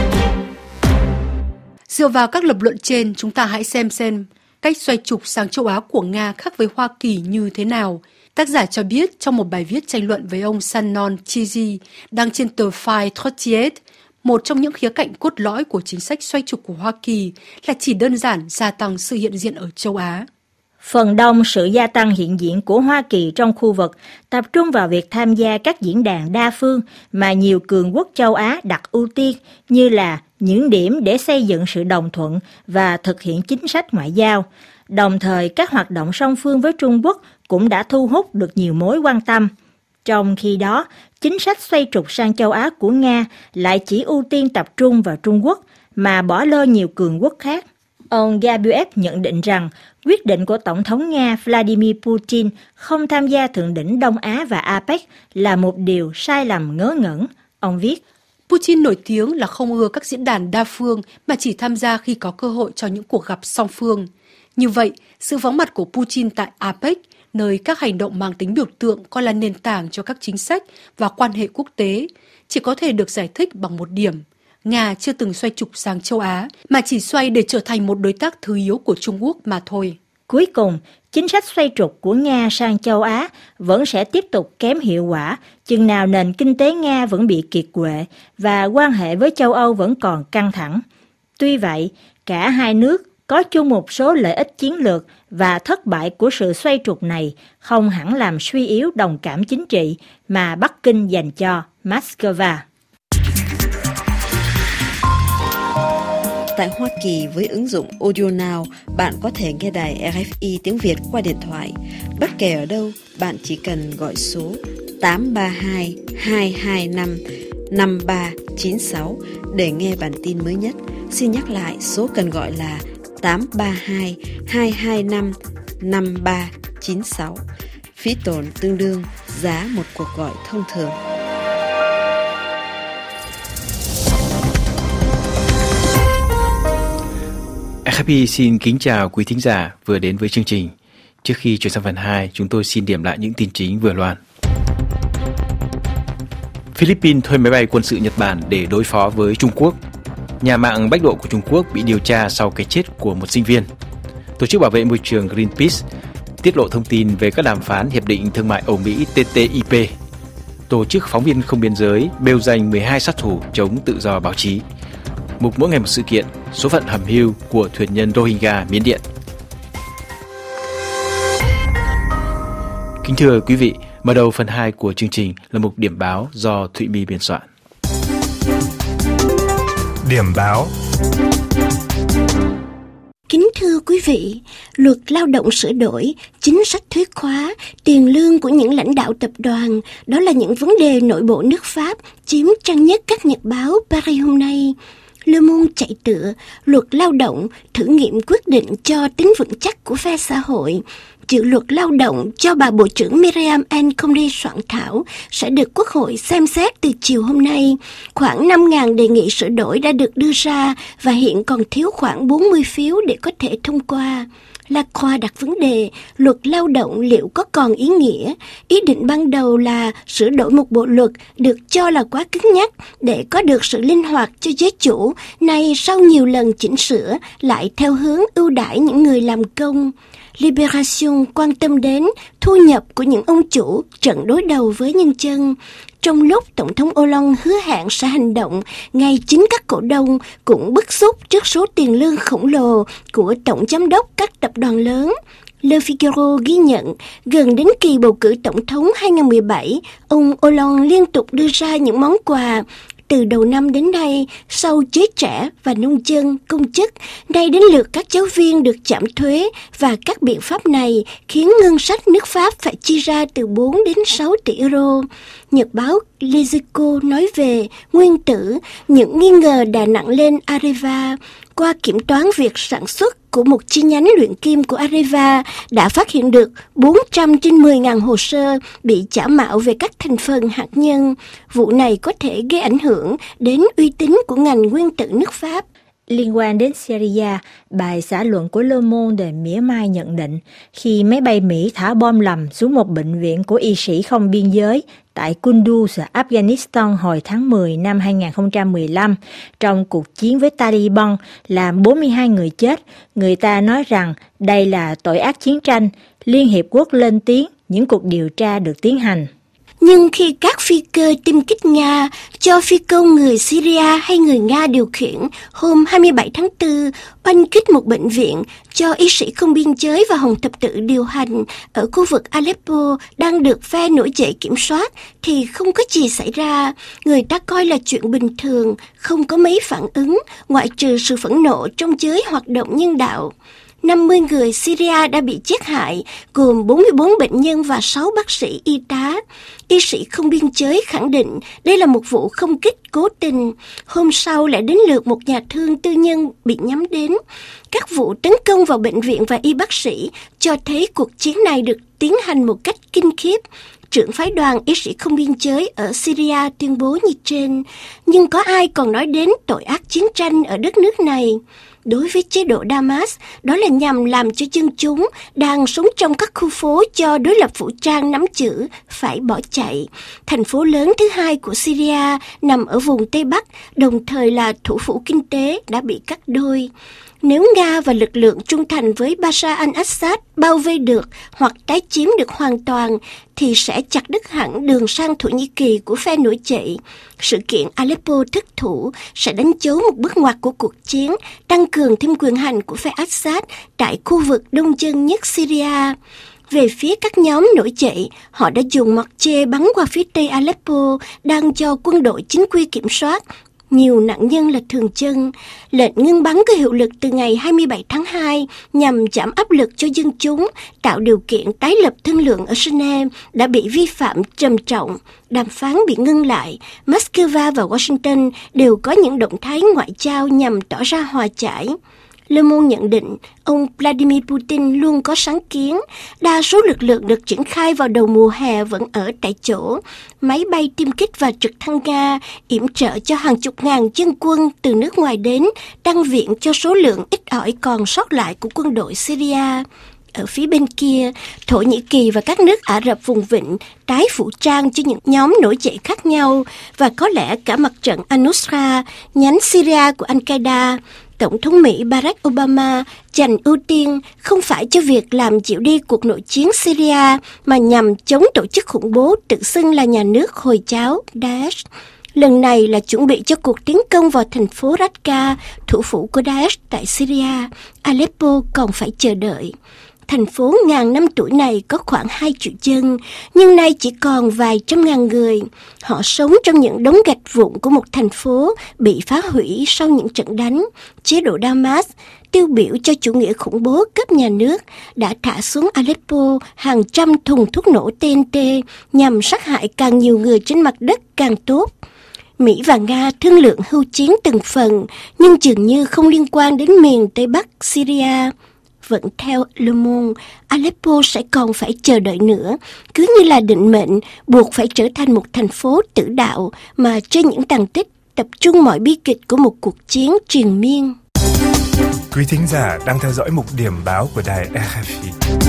Dựa vào các lập luận trên, chúng ta hãy xem xem cách xoay trục sang châu Á của Nga khác với Hoa Kỳ như thế nào. Tác giả cho biết trong một bài viết tranh luận với ông Shannon Chizi đăng trên tờ File Trottier, một trong những khía cạnh cốt lõi của chính sách xoay trục của Hoa Kỳ là chỉ đơn giản gia tăng sự hiện diện ở châu Á. Phần đông sự gia tăng hiện diện của Hoa Kỳ trong khu vực tập trung vào việc tham gia các diễn đàn đa phương mà nhiều cường quốc châu Á đặt ưu tiên, như là những điểm để xây dựng sự đồng thuận và thực hiện chính sách ngoại giao. Đồng thời, các hoạt động song phương với Trung Quốc cũng đã thu hút được nhiều mối quan tâm. Trong khi đó, chính sách xoay trục sang châu Á của Nga lại chỉ ưu tiên tập trung vào Trung Quốc mà bỏ lơ nhiều cường quốc khác. Ông Gabiev nhận định rằng quyết định của Tổng thống Nga Vladimir Putin không tham gia Thượng đỉnh Đông Á và a pếch là một điều sai lầm ngớ ngẩn. Ông viết, Putin nổi tiếng là không ưa các diễn đàn đa phương mà chỉ tham gia khi có cơ hội cho những cuộc gặp song phương. Như vậy, sự vắng mặt của Putin tại a pếch, nơi các hành động mang tính biểu tượng coi là nền tảng cho các chính sách và quan hệ quốc tế, chỉ có thể được giải thích bằng một điểm. Nga chưa từng xoay trục sang châu Á, mà chỉ xoay để trở thành một đối tác thứ yếu của Trung Quốc mà thôi. Cuối cùng, chính sách xoay trục của Nga sang châu Á vẫn sẽ tiếp tục kém hiệu quả, chừng nào nền kinh tế Nga vẫn bị kiệt quệ và quan hệ với châu Âu vẫn còn căng thẳng. Tuy vậy, cả hai nước có chung một số lợi ích chiến lược và thất bại của sự xoay trục này không hẳn làm suy yếu đồng cảm chính trị mà Bắc Kinh dành cho Moscow. Tại Hoa Kỳ với ứng dụng Audio Now, bạn có thể nghe đài rờ ép i tiếng Việt qua điện thoại. Bất kể ở đâu, bạn chỉ cần gọi số tám ba hai hai hai năm năm ba chín sáu để nghe bản tin mới nhất. Xin nhắc lại, số cần gọi là tám ba hai hai hai năm năm ba chín sáu. Phí tổn tương đương giá một cuộc gọi thông thường. rờ ép i xin kính chào quý thính giả vừa đến với chương trình. Trước khi chuyển sang phần hai, chúng tôi xin điểm lại những tin chính vừa loan. Philippines thuê máy bay quân sự Nhật Bản để đối phó với Trung Quốc. Nhà mạng bách độ của Trung Quốc bị điều tra sau cái chết của một sinh viên. Tổ chức bảo vệ môi trường Greenpeace tiết lộ thông tin về các đàm phán Hiệp định Thương mại Âu Mỹ T T I P. Tổ chức Phóng viên Không Biên Giới bêu danh mười hai sát thủ chống tự do báo chí. Mục mỗi ngày một sự kiện, số phận hầm hưu của thuyền nhân Rohingya Miến Điện. Kính thưa quý vị, mở đầu phần hai của chương trình là mục điểm báo do Thụy My biên soạn. Điểm báo. Kính thưa quý vị, luật lao động sửa đổi, chính sách thuế khóa, tiền lương của những lãnh đạo tập đoàn, đó là những vấn đề nội bộ nước Pháp chiếm trang nhất các nhật báo Paris hôm nay. Le Monde chạy tựa, luật lao động, thử nghiệm quyết định cho tính vững chắc của phe xã hội. Dự luật lao động cho bà Bộ trưởng Miriam El Khomri soạn thảo sẽ được Quốc hội xem xét từ chiều hôm nay. Khoảng năm nghìn đề nghị sửa đổi đã được đưa ra và hiện còn thiếu khoảng bốn mươi phiếu để có thể thông qua. Lacroix đặt vấn đề, luật lao động liệu có còn ý nghĩa? Ý định ban đầu là sửa đổi một bộ luật được cho là quá cứng nhắc để có được sự linh hoạt cho giới chủ, nay sau nhiều lần chỉnh sửa lại theo hướng ưu đãi những người làm công. Libération quan tâm đến thu nhập của những ông chủ trận đối đầu với nhân dân. Trong lúc Tổng thống Hollande hứa hẹn sẽ hành động, ngay chính các cổ đông cũng bức xúc trước số tiền lương khổng lồ của tổng giám đốc các tập đoàn lớn. Le Figaro ghi nhận, gần đến kỳ bầu cử tổng thống hai không một bảy, ông Hollande liên tục đưa ra những món quà, từ đầu năm đến nay, sau giới trẻ và nông dân, công chức, nay đến lượt các giáo viên được giảm thuế, và các biện pháp này khiến ngân sách nước Pháp phải chi ra từ bốn đến sáu tỷ euro. Nhật báo Lezico nói về nguyên tử, những nghi ngờ đè nặng lên Areva. Qua kiểm toán việc sản xuất của một chi nhánh luyện kim của Areva đã phát hiện được bốn trăm trên mười nghìn hồ sơ bị giả mạo về các thành phần hạt nhân. Vụ này có thể gây ảnh hưởng đến uy tín của ngành nguyên tử nước Pháp. Liên quan đến Syria, bài xã luận của Le Monde mỉa mai nhận định khi máy bay Mỹ thả bom lầm xuống một bệnh viện của y sĩ không biên giới tại Kunduz, Afghanistan hồi tháng mười năm hai nghìn không trăm mười lăm, trong cuộc chiến với Taliban làm bốn mươi hai người chết, người ta nói rằng đây là tội ác chiến tranh. Liên Hiệp Quốc lên tiếng những cuộc điều tra được tiến hành. Nhưng khi các phi cơ tiêm kích Nga cho phi công người Syria hay người Nga điều khiển hôm hai mươi bảy tháng tư oanh kích một bệnh viện cho y sĩ không biên giới và Hồng Thập Tự điều hành ở khu vực Aleppo đang được phe nổi dậy kiểm soát, thì không có gì xảy ra. Người ta coi là chuyện bình thường, không có mấy phản ứng, ngoại trừ sự phẫn nộ trong giới hoạt động nhân đạo. năm mươi người Syria đã bị giết hại, gồm bốn mươi bốn bệnh nhân và sáu bác sĩ y tá. Y sĩ không biên giới khẳng định đây là một vụ không kích cố tình. Hôm sau lại đến lượt một nhà thương tư nhân bị nhắm đến. Các vụ tấn công vào bệnh viện và y bác sĩ cho thấy cuộc chiến này được tiến hành một cách kinh khiếp. Trưởng phái đoàn y sĩ không biên giới ở Syria tuyên bố như trên. Nhưng có ai còn nói đến tội ác chiến tranh ở đất nước này? Đối với chế độ Damas, đó là nhằm làm cho dân chúng đang sống trong các khu phố do đối lập vũ trang nắm giữ phải bỏ chạy. Thành phố lớn thứ hai của Syria nằm ở vùng Tây Bắc, đồng thời là thủ phủ kinh tế, đã bị cắt đôi. Nếu Nga và lực lượng trung thành với Bashar al-Assad bao vây được hoặc tái chiếm được hoàn toàn, thì sẽ chặt đứt hẳn đường sang Thổ Nhĩ Kỳ của phe nổi dậy. Sự kiện Aleppo thất thủ sẽ đánh dấu một bước ngoặt của cuộc chiến, tăng cường thêm quyền hành của phe Assad tại khu vực đông dân nhất Syria. Về phía các nhóm nổi dậy, họ đã dùng mortier bắn qua phía tây Aleppo đang do quân đội chính quy kiểm soát. Nhiều nạn nhân là thường dân. Lệnh ngưng bắn có hiệu lực từ ngày hai mươi bảy tháng hai nhằm giảm áp lực cho dân chúng, tạo điều kiện tái lập thương lượng ở Geneva đã bị vi phạm trầm trọng. Đàm phán bị ngưng lại. Moscow và Washington đều có những động thái ngoại giao nhằm tỏ ra hòa giải. Le Monde nhận định, ông Vladimir Putin luôn có sáng kiến. Đa số lực lượng được triển khai vào đầu mùa hè vẫn ở tại chỗ. Máy bay tiêm kích và trực thăng Nga yểm trợ cho hàng chục ngàn dân quân từ nước ngoài đến, tăng viện cho số lượng ít ỏi còn sót lại của quân đội Syria. Ở phía bên kia, Thổ Nhĩ Kỳ và các nước Ả Rập vùng vịnh tái vũ trang cho những nhóm nổi dậy khác nhau, và có lẽ cả mặt trận Al-Nusra, nhánh Syria của Al-Qaeda. Tổng thống Mỹ Barack Obama dành ưu tiên không phải cho việc làm dịu đi cuộc nội chiến Syria, mà nhằm chống tổ chức khủng bố tự xưng là nhà nước Hồi giáo Daesh. Lần này là chuẩn bị cho cuộc tiến công vào thành phố Raqqa, thủ phủ của Daesh tại Syria. Aleppo còn phải chờ đợi. Thành phố ngàn năm tuổi này có khoảng hai triệu dân, nhưng nay chỉ còn vài trăm ngàn người. Họ sống trong những đống gạch vụn của một thành phố bị phá hủy sau những trận đánh. Chế độ Damas, tiêu biểu cho chủ nghĩa khủng bố cấp nhà nước, đã thả xuống Aleppo hàng trăm thùng thuốc nổ T N T nhằm sát hại càng nhiều người trên mặt đất càng tốt. Mỹ và Nga thương lượng hưu chiến từng phần, nhưng dường như không liên quan đến miền Tây Bắc Syria. Vẫn theo Le Monde, Aleppo sẽ còn phải chờ đợi nữa, cứ như là định mệnh buộc phải trở thành một thành phố tử đạo mà trên những tàn tích tập trung mọi bi kịch của một cuộc chiến triền miên. Quý thính giả đang theo dõi mục điểm báo của đài R F I.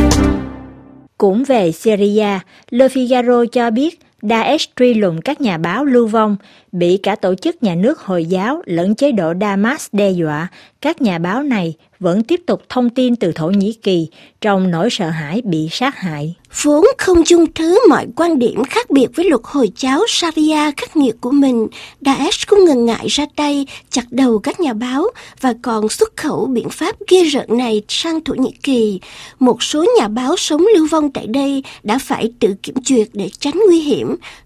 Cũng về Syria, Le Figaro cho biết Daesh truy lùng các nhà báo lưu vong, bị cả tổ chức nhà nước Hồi giáo lẫn chế độ Damas đe dọa. Các nhà báo này vẫn tiếp tục thông tin từ Thổ Nhĩ Kỳ trong nỗi sợ hãi bị sát hại. Vốn không chung thứ mọi quan điểm khác biệt với luật Hồi giáo Sharia khắc nghiệt của mình, Daesh không ngần ngại ra tay chặt đầu các nhà báo và còn xuất khẩu biện pháp ghê rợn này sang Thổ Nhĩ Kỳ. Một số nhà báo sống lưu vong tại đây đã phải tự kiểm duyệt để tránh nguy hiểm.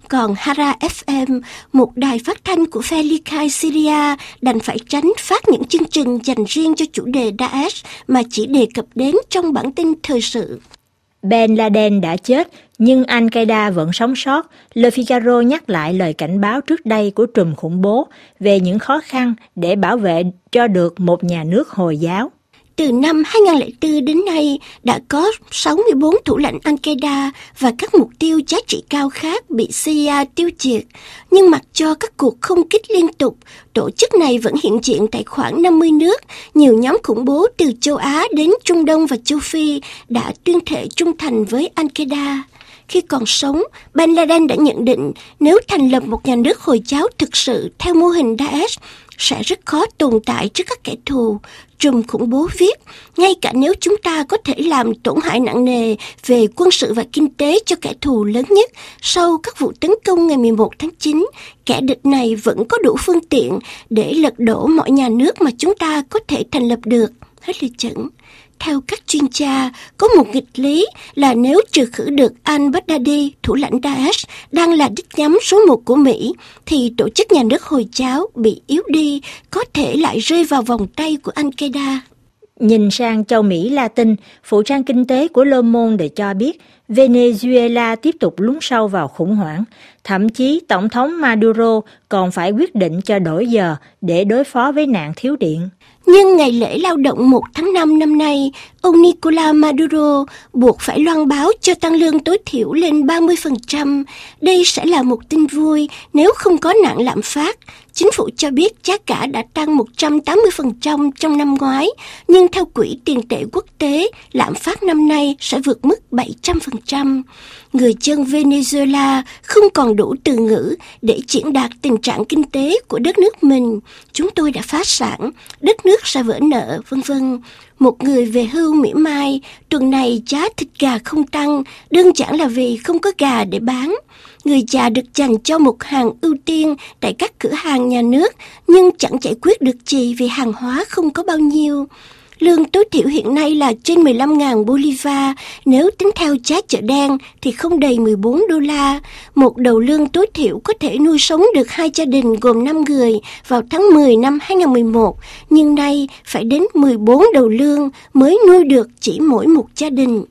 Còn Hara ép em, một đài phát thanh của phe ly khai Syria, đành phải tránh phát những chương trình dành riêng cho chủ đề Daesh mà chỉ đề cập đến trong bản tin thời sự. Ben Laden đã chết, nhưng Al-Qaeda vẫn sống sót. Le Figaro nhắc lại lời cảnh báo trước đây của trùm khủng bố về những khó khăn để bảo vệ cho được một nhà nước Hồi giáo. Từ năm hai không không bốn đến nay, đã có sáu mươi bốn thủ lãnh Al-Qaeda và các mục tiêu giá trị cao khác bị xê i a tiêu diệt. Nhưng mặc cho các cuộc không kích liên tục, tổ chức này vẫn hiện diện tại khoảng năm mươi nước. Nhiều nhóm khủng bố từ châu Á đến Trung Đông và châu Phi đã tuyên thệ trung thành với Al-Qaeda. Khi còn sống, Ben Laden đã nhận định nếu thành lập một nhà nước Hồi giáo thực sự theo mô hình Daesh, sẽ rất khó tồn tại trước các kẻ thù. Trùm khủng bố viết, ngay cả nếu chúng ta có thể làm tổn hại nặng nề về quân sự và kinh tế cho kẻ thù lớn nhất, sau các vụ tấn công ngày mười một tháng chín, kẻ địch này vẫn có đủ phương tiện để lật đổ mọi nhà nước mà chúng ta có thể thành lập được. Hết lời dẫn. Theo các chuyên gia, có một nghịch lý là nếu trừ khử được al-Baghdadi, thủ lãnh Daesh, đang là đích nhắm số một của Mỹ, thì tổ chức nhà nước Hồi giáo bị yếu đi, có thể lại rơi vào vòng tay của Al-Qaeda. Nhìn sang châu Mỹ Latin, phụ trang kinh tế của Le Monde cho biết Venezuela tiếp tục lún sâu vào khủng hoảng. Thậm chí Tổng thống Maduro còn phải quyết định cho đổi giờ để đối phó với nạn thiếu điện. Nhưng ngày lễ lao động một tháng năm năm nay, ông Nicolás Maduro buộc phải loan báo cho tăng lương tối thiểu lên ba mươi phần trăm. Đây sẽ là một tin vui nếu không có nạn lạm phát. Chính phủ cho biết giá cả đã tăng một trăm tám mươi phần trăm trong năm ngoái, nhưng theo Quỹ tiền tệ quốc tế, lạm phát năm nay sẽ vượt mức bảy trăm phần trăm. Người dân Venezuela không còn đủ từ ngữ để diễn đạt tình trạng kinh tế của đất nước mình. Chúng tôi đã phá sản, đất nước sẽ vỡ nợ, vân vân. Một người về hưu mỉa mai, tuần này giá thịt gà không tăng, đơn giản là vì không có gà để bán. Người già được dành cho một hàng ưu tiên tại các cửa hàng nhà nước, nhưng chẳng giải quyết được gì vì hàng hóa không có bao nhiêu. Lương tối thiểu hiện nay là trên mười lăm nghìn bolivar, nếu tính theo giá chợ đen thì không đầy mười bốn đô la. Một đầu lương tối thiểu có thể nuôi sống được hai gia đình gồm năm người vào tháng mười năm hai không một một, nhưng nay phải đến mười bốn đầu lương mới nuôi được chỉ mỗi một gia đình.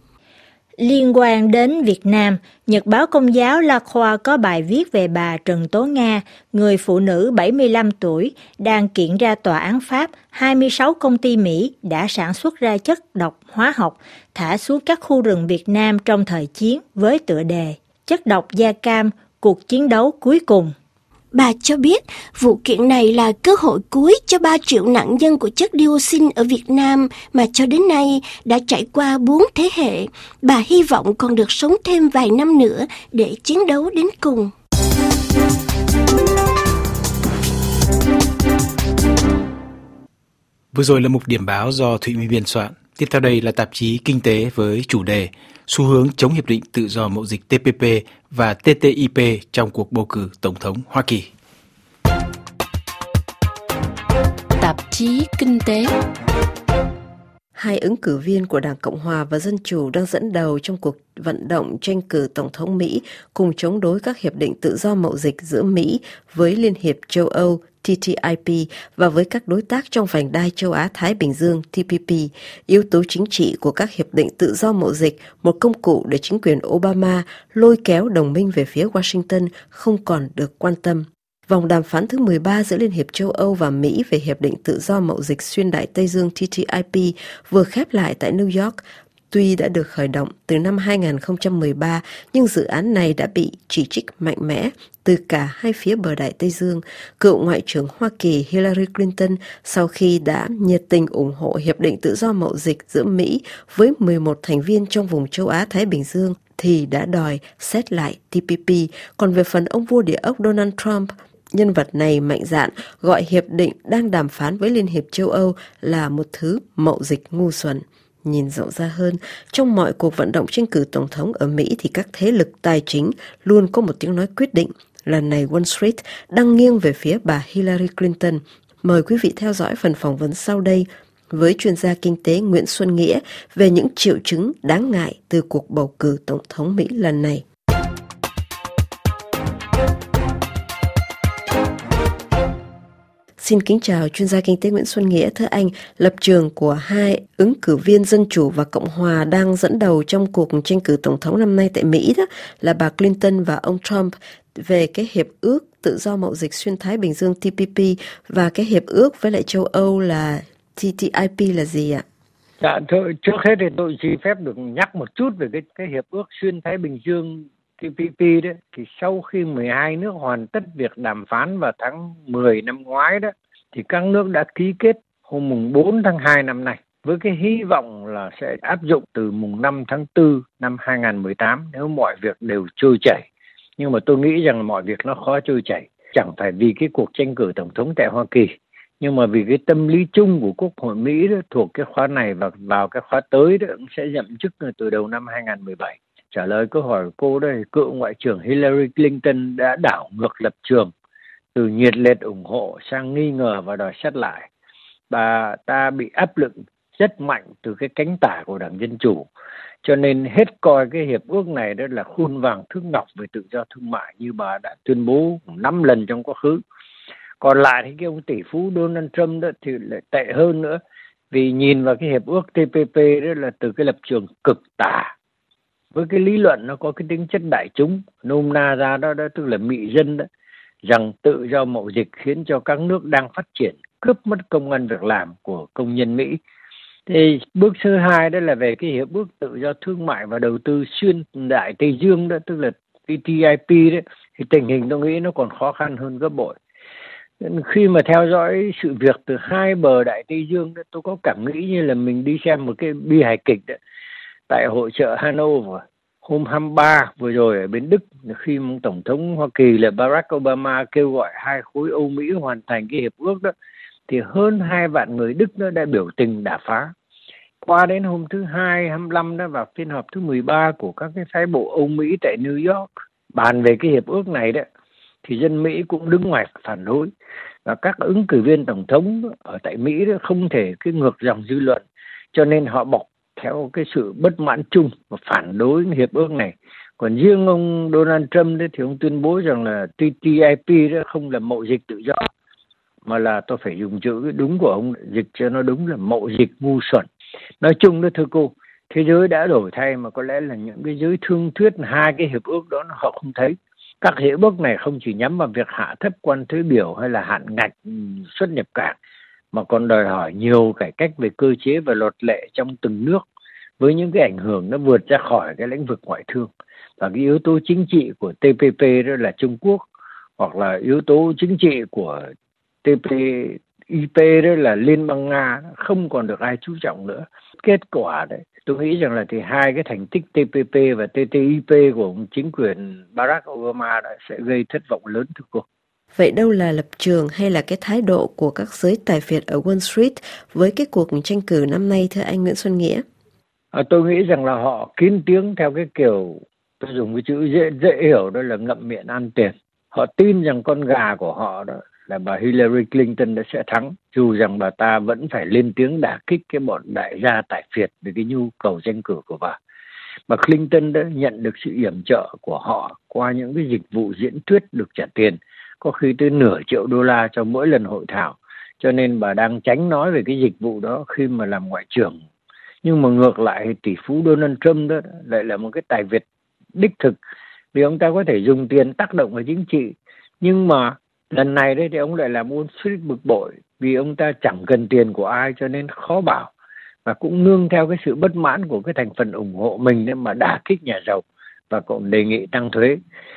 Liên quan đến Việt Nam, Nhật báo Công giáo La Croix có bài viết về bà Trần Tố Nga, người phụ nữ bảy mươi lăm tuổi, đang kiện ra tòa án Pháp hai mươi sáu công ty Mỹ đã sản xuất ra chất độc hóa học thả xuống các khu rừng Việt Nam trong thời chiến với tựa đề Chất độc da cam, cuộc chiến đấu cuối cùng. Bà cho biết vụ kiện này là cơ hội cuối cho ba triệu nạn nhân của chất dioxin ở Việt Nam mà cho đến nay đã trải qua bốn thế hệ. Bà hy vọng còn được sống thêm vài năm nữa để chiến đấu đến cùng. Vừa rồi là mục điểm báo do Thụy My biên soạn. Tiếp theo đây là tạp chí Kinh tế với chủ đề Xu hướng chống hiệp định tự do mậu dịch T P P và T T I P trong cuộc bầu cử Tổng thống Hoa Kỳ. Tạp chí Kinh tế. Hai ứng cử viên của Đảng Cộng hòa và Dân chủ đang dẫn đầu trong cuộc vận động tranh cử Tổng thống Mỹ cùng chống đối các hiệp định tự do mậu dịch giữa Mỹ với Liên hiệp châu Âu T T I P và với các đối tác trong vành đai châu Á-Thái Bình Dương T P P. Yếu tố chính trị của các hiệp định tự do mậu dịch, một công cụ để chính quyền Obama lôi kéo đồng minh về phía Washington, không còn được quan tâm. Vòng đàm phán thứ mười ba giữa Liên hiệp châu Âu và Mỹ về Hiệp định Tự do Mậu dịch Xuyên Đại Tây Dương T T I P vừa khép lại tại New York. Tuy đã được khởi động từ năm hai không một ba, nhưng dự án này đã bị chỉ trích mạnh mẽ từ cả hai phía bờ Đại Tây Dương. Cựu Ngoại trưởng Hoa Kỳ Hillary Clinton sau khi đã nhiệt tình ủng hộ Hiệp định Tự do Mậu dịch giữa Mỹ với mười một thành viên trong vùng châu Á-Thái Bình Dương thì đã đòi xét lại T P P. Còn về phần ông vua địa ốc Donald Trump, nhân vật này mạnh dạn gọi hiệp định đang đàm phán với Liên hiệp châu Âu là một thứ mậu dịch ngu xuẩn. Nhìn rộng ra hơn, trong mọi cuộc vận động tranh cử Tổng thống ở Mỹ thì các thế lực tài chính luôn có một tiếng nói quyết định. Lần này Wall Street đang nghiêng về phía bà Hillary Clinton. Mời quý vị theo dõi phần phỏng vấn sau đây với chuyên gia kinh tế Nguyễn Xuân Nghĩa về những triệu chứng đáng ngại từ cuộc bầu cử Tổng thống Mỹ lần này. Xin kính chào chuyên gia kinh tế Nguyễn Xuân Nghĩa. Thưa anh, lập trường của hai ứng cử viên Dân Chủ và Cộng Hòa đang dẫn đầu trong cuộc tranh cử tổng thống năm nay tại Mỹ đó là bà Clinton và ông Trump về cái hiệp ước tự do mậu dịch xuyên Thái Bình Dương T P P và cái hiệp ước với lại châu Âu là T T I P là gì ạ? Dạ, thôi, trước hết thì tôi xin phép được nhắc một chút về cái cái hiệp ước xuyên Thái Bình Dương T P P đấy. Thì sau khi mười hai nước hoàn tất việc đàm phán vào tháng mười năm ngoái đó, thì các nước đã ký kết hôm mùng bốn tháng hai năm nay, với cái hy vọng là sẽ áp dụng từ mùng năm tháng tư năm hai nghìn không trăm mười tám nếu mọi việc đều trôi chảy. Nhưng mà tôi nghĩ rằng mọi việc nó khó trôi chảy, chẳng phải vì cái cuộc tranh cử tổng thống tại Hoa Kỳ, nhưng mà vì cái tâm lý chung của Quốc hội Mỹ đó, thuộc cái khóa này và vào cái khóa tới đó cũng sẽ nhậm chức từ đầu năm hai nghìn không trăm mười bảy. Trả lời câu hỏi của cô đây, cựu Ngoại trưởng Hillary Clinton đã đảo ngược lập trường từ nhiệt liệt ủng hộ sang nghi ngờ và đòi xét lại. Bà ta bị áp lực rất mạnh từ cái cánh tả của Đảng Dân Chủ, cho nên hết coi cái hiệp ước này đó là khuôn vàng thước ngọc về tự do thương mại như bà đã tuyên bố năm lần trong quá khứ. Còn lại thì cái ông tỷ phú Donald Trump đó thì lại tệ hơn nữa, vì nhìn vào cái hiệp ước T P P đó là từ cái lập trường cực tả, với cái lý luận nó có cái tính chất đại chúng, nôm na ra đó, đó tức là mị dân đó, rằng tự do mậu dịch khiến cho các nước đang phát triển cướp mất công ăn việc làm của công nhân Mỹ. Thì bước thứ hai đó là về cái hiệp ước tự do thương mại và đầu tư xuyên Đại Tây Dương đó, tức là T T I P đó, thì tình hình tôi nghĩ nó còn khó khăn hơn gấp bội. Khi mà theo dõi sự việc từ hai bờ Đại Tây Dương đó, tôi có cảm nghĩ như là mình đi xem một cái bi hài kịch đó, tại hội chợ Hanover hôm hai mươi ba vừa rồi ở bên Đức, khi Tổng thống Hoa Kỳ là Barack Obama kêu gọi hai khối Âu Mỹ hoàn thành cái hiệp ước đó, thì hơn hai vạn người Đức đó đã biểu tình đả phá. Qua đến hôm thứ hai, hai mươi lăm đó, vào phiên họp thứ mười ba của các cái phái bộ Âu Mỹ tại New York bàn về cái hiệp ước này đó, thì dân Mỹ cũng đứng ngoài phản đối, và các ứng cử viên tổng thống ở tại Mỹ đó không thể cái ngược dòng dư luận, cho nên họ bọc theo cái sự bất mãn chung và phản đối hiệp ước này. Còn riêng ông Donald Trump đấy thì ông tuyên bố rằng là T T I P đó không là mậu dịch tự do, mà là tôi phải dùng chữ đúng của ông, dịch cho nó đúng là mậu dịch ngu xuẩn. Nói chung đó thưa cô, thế giới đã đổi thay mà có lẽ là những cái giới thương thuyết hai cái hiệp ước đó họ không thấy. Các hiệp ước này không chỉ nhắm vào việc hạ thấp quan thuế biểu hay là hạn ngạch xuất nhập cảng, mà còn đòi hỏi nhiều cải cách về cơ chế và luật lệ trong từng nước, với những cái ảnh hưởng nó vượt ra khỏi cái lĩnh vực ngoại thương. Và cái yếu tố chính trị của T P P đó là Trung Quốc, hoặc là yếu tố chính trị của T P I P đó là Liên bang Nga, không còn được ai chú trọng nữa. Kết quả đấy, tôi nghĩ rằng là thì hai cái thành tích T P P và T T I P của chính quyền Barack Obama đã sẽ gây thất vọng lớn thưa cô. Vậy đâu là lập trường hay là cái thái độ của các giới tài phiệt ở Wall Street với cái cuộc tranh cử năm nay thưa anh Nguyễn Xuân Nghĩa? À, tôi nghĩ rằng là họ kín tiếng theo cái kiểu, tôi dùng cái chữ dễ, dễ hiểu đó là ngậm miệng ăn tiền. Họ tin rằng con gà của họ đó là bà Hillary Clinton đã sẽ thắng, dù rằng bà ta vẫn phải lên tiếng đả kích cái bọn đại gia tài phiệt về cái nhu cầu tranh cử của bà. Bà Clinton đã nhận được sự yểm trợ của họ qua những cái dịch vụ diễn thuyết được trả tiền, có khi tới nửa triệu đô la cho mỗi lần hội thảo, cho nên bà đang tránh nói về cái dịch vụ đó khi mà làm ngoại trưởng. Nhưng mà ngược lại thì tỷ phú Donald Trump đó lại là một cái tài phiệt đích thực, vì ông ta có thể dùng tiền tác động vào chính trị. Nhưng mà lần này đấy thì ông lại làm Wall Street bực bội, vì ông ta chẳng cần tiền của ai cho nên khó bảo, và cũng nương theo cái sự bất mãn của cái thành phần ủng hộ mình nên mà đả kích nhà giàu và cũng đề nghị tăng thuế.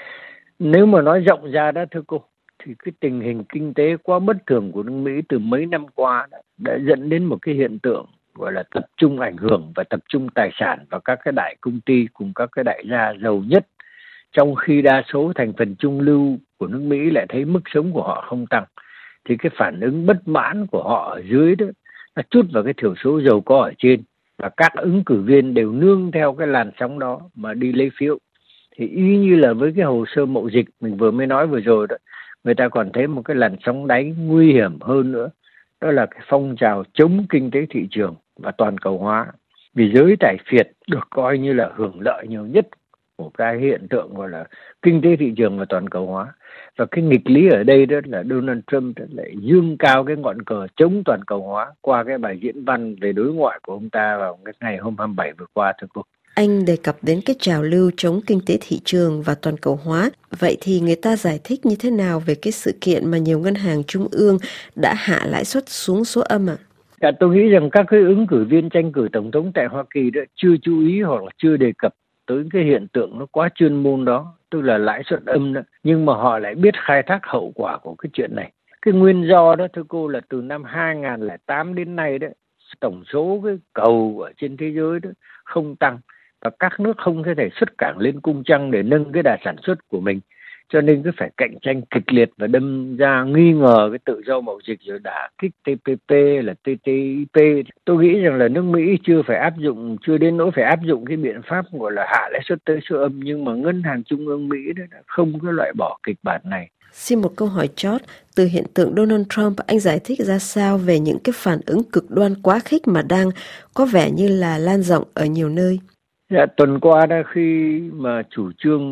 Nếu mà nói rộng ra đó thưa cô, thì cái tình hình kinh tế quá bất thường của nước Mỹ từ mấy năm qua đã, đã dẫn đến một cái hiện tượng gọi là tập trung ảnh hưởng và tập trung tài sản vào các cái đại công ty cùng các cái đại gia giàu nhất, trong khi đa số thành phần trung lưu của nước Mỹ lại thấy mức sống của họ không tăng. Thì cái phản ứng bất mãn của họ ở dưới đó nó trút vào cái thiểu số giàu có ở trên, và các ứng cử viên đều nương theo cái làn sóng đó mà đi lấy phiếu. Thì y như là với cái hồ sơ mậu dịch mình vừa mới nói vừa rồi đó, người ta còn thấy một cái làn sóng đáy nguy hiểm hơn nữa, đó là cái phong trào chống kinh tế thị trường và toàn cầu hóa. Vì giới tài phiệt được coi như là hưởng lợi nhiều nhất của cái hiện tượng gọi là kinh tế thị trường và toàn cầu hóa. Và cái nghịch lý ở đây đó là Donald Trump lại dương cao cái ngọn cờ chống toàn cầu hóa qua cái bài diễn văn về đối ngoại của ông ta vào cái ngày hôm hai mươi bảy vừa qua, thưa cô. Anh đề cập đến cái trào lưu chống kinh tế thị trường và toàn cầu hóa. Vậy thì người ta giải thích như thế nào về cái sự kiện mà nhiều ngân hàng trung ương đã hạ lãi suất xuống số âm ạ? À? Dạ, tôi nghĩ rằng các cái ứng cử viên tranh cử tổng thống tại Hoa Kỳ đó chưa chú ý hoặc là chưa đề cập tới cái hiện tượng nó quá chuyên môn đó, tức là lãi suất âm đó. Nhưng mà họ lại biết khai thác hậu quả của cái chuyện này. Cái nguyên do đó, thưa cô, là từ năm hai không không tám đến nay đó, tổng số cái cầu ở trên thế giới đó không tăng. Và các nước không thể xuất cảng lên cung trăng để nâng cái đà sản xuất của mình. Cho nên cứ phải cạnh tranh kịch liệt và đâm ra nghi ngờ cái tự do mậu dịch rồi đả kích T P P là T T I P. Tôi nghĩ rằng là nước Mỹ chưa phải áp dụng, chưa đến nỗi phải áp dụng cái biện pháp gọi là hạ lãi suất tới số âm, nhưng mà ngân hàng trung ương Mỹ đó đã không có loại bỏ kịch bản này. Xin một câu hỏi chót, từ hiện tượng Donald Trump, anh giải thích ra sao về những cái phản ứng cực đoan quá khích mà đang có vẻ như là lan rộng ở nhiều nơi? Dạ, tuần qua đó khi mà chủ trương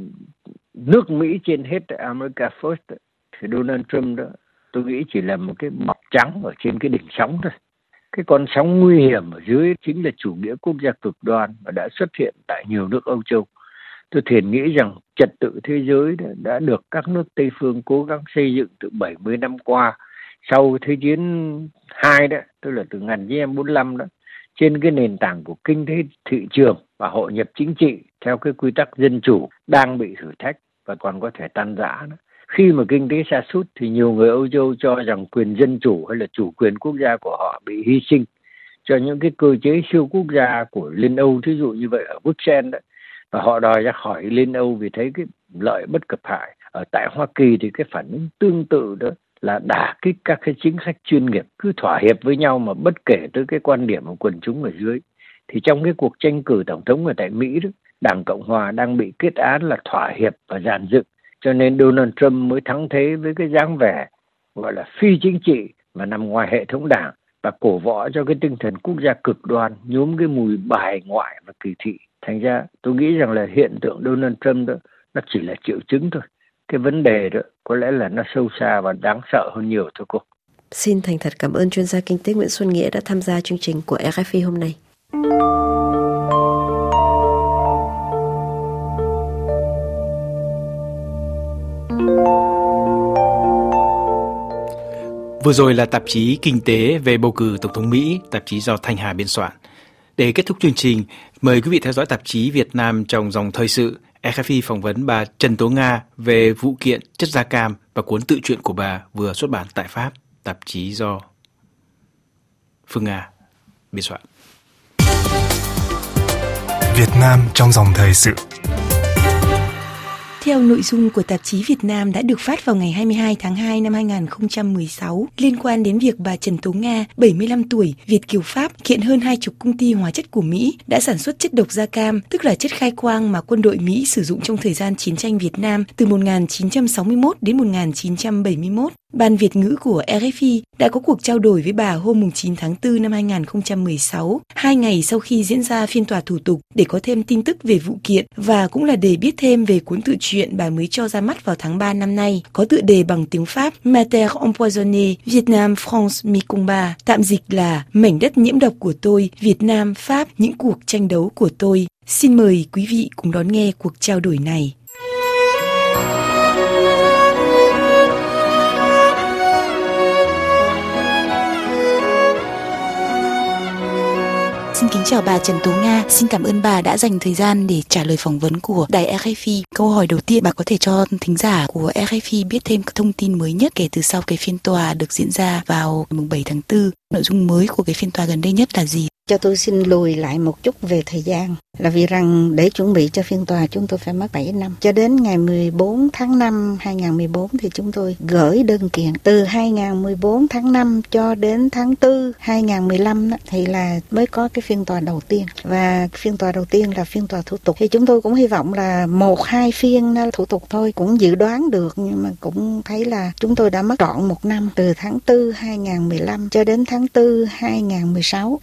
nước Mỹ trên hết America First thì Donald Trump đó tôi nghĩ chỉ là một cái bọt trắng ở trên cái đỉnh sóng thôi. Cái con sóng nguy hiểm ở dưới chính là chủ nghĩa quốc gia cực đoan và đã xuất hiện tại nhiều nước Âu Châu. Tôi thiền nghĩ rằng trật tự thế giới đã được các nước Tây phương cố gắng xây dựng từ bảy mươi năm qua. Sau Thế chiến hai đó, tức là từ một nghìn chín trăm bốn mươi lăm đó, trên cái nền tảng của kinh tế thị trường và hội nhập chính trị theo cái quy tắc dân chủ đang bị thử thách và còn có thể tan rã nữa. Khi mà kinh tế sa sút thì nhiều người Âu Châu cho rằng quyền dân chủ hay là chủ quyền quốc gia của họ bị hy sinh cho những cái cơ chế siêu quốc gia của Liên Âu, thí dụ như vậy ở Bruxelles đó. Và họ đòi ra khỏi Liên Âu vì thấy cái lợi bất cập hại. Ở tại Hoa Kỳ thì cái phản ứng tương tự đó là đả kích các cái chính sách chuyên nghiệp, cứ thỏa hiệp với nhau mà bất kể tới cái quan điểm của quần chúng ở dưới. Thì trong cái cuộc tranh cử tổng thống ở tại Mỹ đó, Đảng Cộng Hòa đang bị kết án là thỏa hiệp và dàn dựng. Cho nên Donald Trump mới thắng thế với cái dáng vẻ gọi là phi chính trị và nằm ngoài hệ thống đảng và cổ võ cho cái tinh thần quốc gia cực đoan, nhuốm cái mùi bài ngoại và kỳ thị. Thành ra tôi nghĩ rằng là hiện tượng Donald Trump đó nó chỉ là triệu chứng thôi. Cái vấn đề đó có lẽ là nó sâu xa và đáng sợ hơn nhiều thôi cô. Xin thành thật cảm ơn chuyên gia kinh tế Nguyễn Xuân Nghĩa đã tham gia chương trình của R F I hôm nay. Vừa rồi là tạp chí Kinh tế về bầu cử Tổng thống Mỹ, tạp chí do Thanh Hà biên soạn. Để kết thúc chương trình, mời quý vị theo dõi tạp chí Việt Nam trong dòng thời sự. R F I phỏng vấn bà Trần Tố Nga về vụ kiện chất da cam và cuốn tự truyện của bà vừa xuất bản tại Pháp, tạp chí do Phương Nga biên soạn. Việt Nam trong dòng thời sự. Theo nội dung của tạp chí Việt Nam đã được phát vào ngày hai mươi hai tháng hai năm hai nghìn không trăm mười sáu liên quan đến việc bà Trần Tố Nga, bảy mươi lăm tuổi, Việt kiều Pháp, kiện hơn hai chục công ty hóa chất của Mỹ đã sản xuất chất độc da cam, tức là chất khai quang mà quân đội Mỹ sử dụng trong thời gian chiến tranh Việt Nam từ một nghìn chín trăm sáu mươi mốt đến một nghìn chín trăm bảy mươi mốt. Ban Việt ngữ của R F I đã có cuộc trao đổi với bà hôm chín tháng tư năm hai nghìn không trăm mười sáu, hai ngày sau khi diễn ra phiên tòa thủ tục để có thêm tin tức về vụ kiện và cũng là để biết thêm về cuốn tự truyện bà mới cho ra mắt vào tháng ba năm nay, có tựa đề bằng tiếng Pháp Ma terre empoisonnée, Việt Nam France mes combats, tạm dịch là Mảnh đất nhiễm độc của tôi, Việt Nam Pháp những cuộc tranh đấu của tôi. Xin mời quý vị cùng đón nghe cuộc trao đổi này. Xin kính chào bà Trần Tố Nga, xin cảm ơn bà đã dành thời gian để trả lời phỏng vấn của đài R F I. Câu hỏi đầu tiên, bà có thể cho thính giả của R F I biết thêm các thông tin mới nhất kể từ sau cái phiên tòa được diễn ra vào mùng bảy tháng tư. Nội dung mới của cái phiên tòa gần đây nhất là gì? Cho tôi xin lùi lại một chút về thời gian, là vì rằng để chuẩn bị cho phiên tòa chúng tôi phải mất bảy năm. Cho đến ngày mười bốn tháng năm hai nghìn không trăm mười bốn thì chúng tôi gửi đơn kiện. Từ hai nghìn không trăm mười bốn tháng năm cho đến tháng tư hai nghìn không trăm mười lăm đó, thì là mới có cái phiên tòa đầu tiên. Và phiên tòa đầu tiên là phiên tòa thủ tục. Thì chúng tôi cũng hy vọng là một hai phiên thủ tục thôi, cũng dự đoán được, nhưng mà cũng thấy là chúng tôi đã mất trọn một năm. Từ tháng tư hai nghìn không trăm mười lăm cho đến tháng tư hai nghìn không trăm mười sáu là có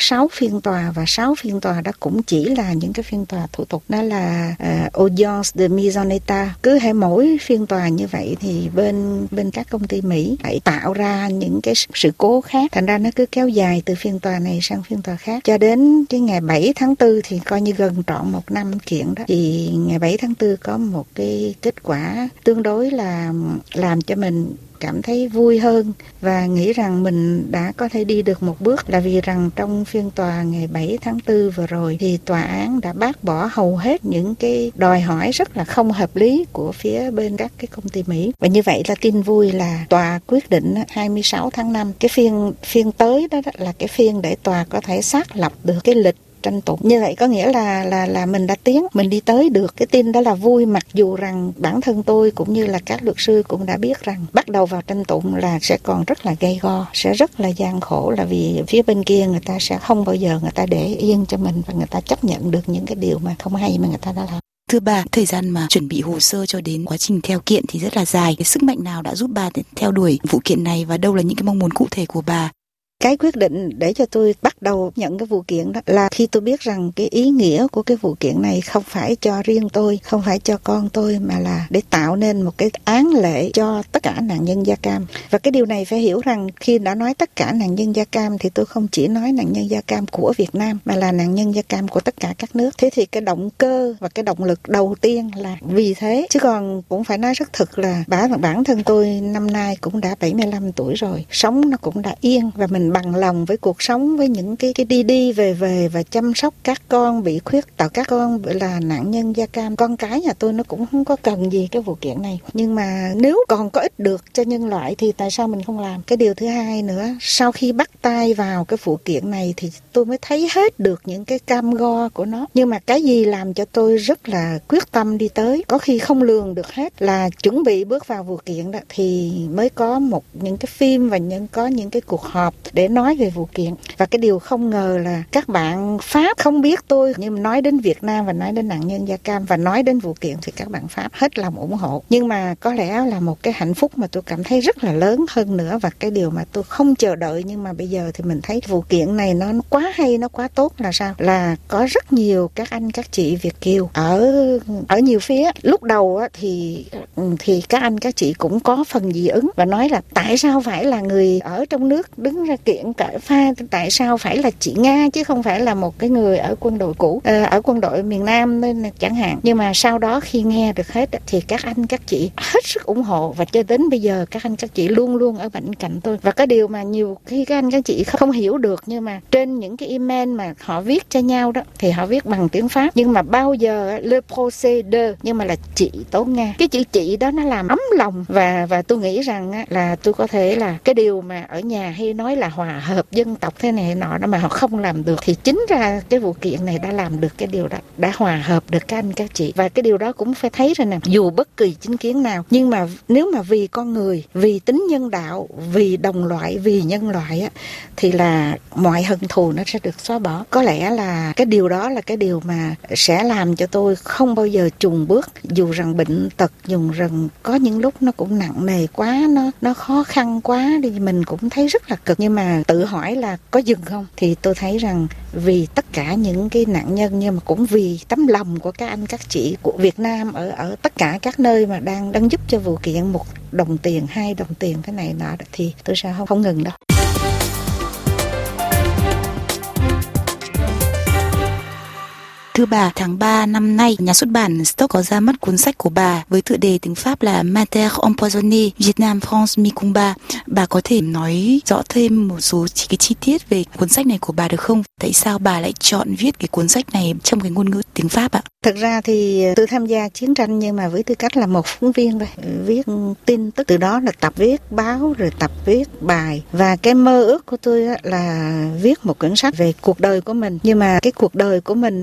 sáu phiên tòa, và sáu phiên tòa đó cũng chỉ là những cái phiên tòa thủ tục, đó là uh, audience de mise en état. Cứ hay mỗi phiên tòa như vậy thì bên bên các công ty Mỹ phải tạo ra những cái sự cố khác, thành ra nó cứ kéo dài từ phiên tòa này sang phiên tòa khác cho đến cái ngày bảy tháng tư thì coi như gần trọn một năm kiện đó. Thì ngày bảy tháng tư có một cái kết quả tương đối là làm cho mình cảm thấy vui hơn và nghĩ rằng mình đã có thể đi được một bước, là vì rằng trong phiên tòa ngày bảy tháng tư vừa rồi thì tòa án đã bác bỏ hầu hết những cái đòi hỏi rất là không hợp lý của phía bên các cái công ty Mỹ. Và như vậy là tin vui là tòa quyết định hai mươi sáu tháng năm, cái phiên phiên tới đó, đó là cái phiên để tòa có thể xác lập được cái lịch tranh tụng. Như vậy có nghĩa là là là mình đã tiến, mình đi tới được. Cái tin đó là vui, mặc dù rằng bản thân tôi cũng như là các luật sư cũng đã biết rằng bắt đầu vào tranh tụng là sẽ còn rất là gay go, sẽ rất là gian khổ, là vì phía bên kia người ta sẽ không bao giờ người ta để yên cho mình và người ta chấp nhận được những cái điều mà không hay mà người ta đã làm. Thưa bà, thời gian mà chuẩn bị hồ sơ cho đến quá trình theo kiện thì rất là dài. Cái sức mạnh nào đã giúp bà theo đuổi vụ kiện này và đâu là những cái mong muốn cụ thể của bà? Cái quyết định để cho tôi bắt đầu nhận cái vụ kiện đó là khi tôi biết rằng cái ý nghĩa của cái vụ kiện này không phải cho riêng tôi, không phải cho con tôi, mà là để tạo nên một cái án lệ cho tất cả nạn nhân da cam. Và cái điều này phải hiểu rằng khi đã nói tất cả nạn nhân da cam thì tôi không chỉ nói nạn nhân da cam của Việt Nam mà là nạn nhân da cam của tất cả các nước. Thế thì cái động cơ và cái động lực đầu tiên là vì thế. Chứ còn cũng phải nói rất thực là bản, bản thân tôi năm nay cũng đã bảy mươi lăm tuổi rồi, sống nó cũng đã yên và mình bằng lòng với cuộc sống, với những cái cái đi đi về về và chăm sóc các con bị khuyết tật, các con là nạn nhân da cam. Con cái nhà tôi nó cũng không có cần gì cái vụ kiện này, nhưng mà nếu còn có ích được cho nhân loại thì tại sao mình không làm? Cái điều thứ hai nữa, sau khi bắt tay vào cái vụ kiện này thì tôi mới thấy hết được những cái cam go của nó. Nhưng mà cái gì làm cho tôi rất là quyết tâm đi tới, có khi không lường được hết, là chuẩn bị bước vào vụ kiện đó thì mới có một những cái phim và những có những cái cuộc họp để nói về vụ kiện. Và cái điều không ngờ là các bạn Pháp không biết tôi, nhưng mà nói đến Việt Nam và nói đến nạn nhân da cam và nói đến vụ kiện thì các bạn Pháp hết lòng ủng hộ. Nhưng mà có lẽ là một cái hạnh phúc mà tôi cảm thấy rất là lớn hơn nữa, và cái điều mà tôi không chờ đợi nhưng mà bây giờ thì mình thấy vụ kiện này nó quá hay, nó quá tốt là sao? Là có rất nhiều các anh các chị Việt kiều ở ở nhiều phía. Lúc đầu á, thì thì các anh các chị cũng có phần dị ứng và nói là tại sao phải là người ở trong nước đứng ra kiện cãi pha, tại sao phải là chị Nga chứ không phải là một cái người ở quân đội cũ, ở quân đội miền Nam nên chẳng hạn. Nhưng mà sau đó khi nghe được hết thì các anh các chị hết sức ủng hộ, và cho đến bây giờ các anh các chị luôn luôn ở bên cạnh tôi. Và cái điều mà nhiều khi các anh các chị không hiểu được, nhưng mà trên những cái email mà họ viết cho nhau đó thì họ viết bằng tiếng Pháp, nhưng mà bao giờ le procédure nhưng mà là chị Tố Nga. Cái chữ chị đó nó làm ấm lòng, và và tôi nghĩ rằng là tôi có thể là cái điều mà ở nhà hay nói là hòa hợp dân tộc thế này nọ đó mà họ không làm được, thì chính ra cái vụ kiện này đã làm được cái điều đó, đã hòa hợp được các anh các chị. Và cái điều đó cũng phải thấy rồi nè, dù bất kỳ chính kiến nào, nhưng mà nếu mà vì con người, vì tính nhân đạo, vì đồng loại, vì nhân loại á, thì là mọi hận thù nó sẽ được xóa bỏ. Có lẽ là cái điều đó là cái điều mà sẽ làm cho tôi không bao giờ chùn bước, dù rằng bệnh tật, dù rằng có những lúc nó cũng nặng nề quá, nó nó khó khăn quá thì mình cũng thấy rất là cực. Nhưng mà tự hỏi là có dừng không, thì tôi thấy rằng vì tất cả những cái nạn nhân, nhưng mà cũng vì tấm lòng của các anh các chị của Việt Nam ở ở tất cả các nơi mà đang đang giúp cho vụ kiện, một đồng tiền, hai đồng tiền cái này nọ, thì tôi sẽ không không ngừng đâu. Thưa bà, tháng ba năm nay, nhà xuất bản Stock có ra mắt cuốn sách của bà với tựa đề tiếng Pháp là Mater empoisonnée, Việt Nam France mi combat. Bà có thể nói rõ thêm một số cái chi tiết về cuốn sách này của bà được không? Tại sao bà lại chọn viết cái cuốn sách này trong cái ngôn ngữ tiếng Pháp ạ? Thực ra thì tôi tham gia chiến tranh nhưng mà với tư cách là một phóng viên thôi, viết tin tức, từ đó là tập viết báo rồi tập viết bài. Và cái mơ ước của tôi là viết một quyển sách về cuộc đời của mình. Nhưng mà cái cuộc đời của mình á, tôi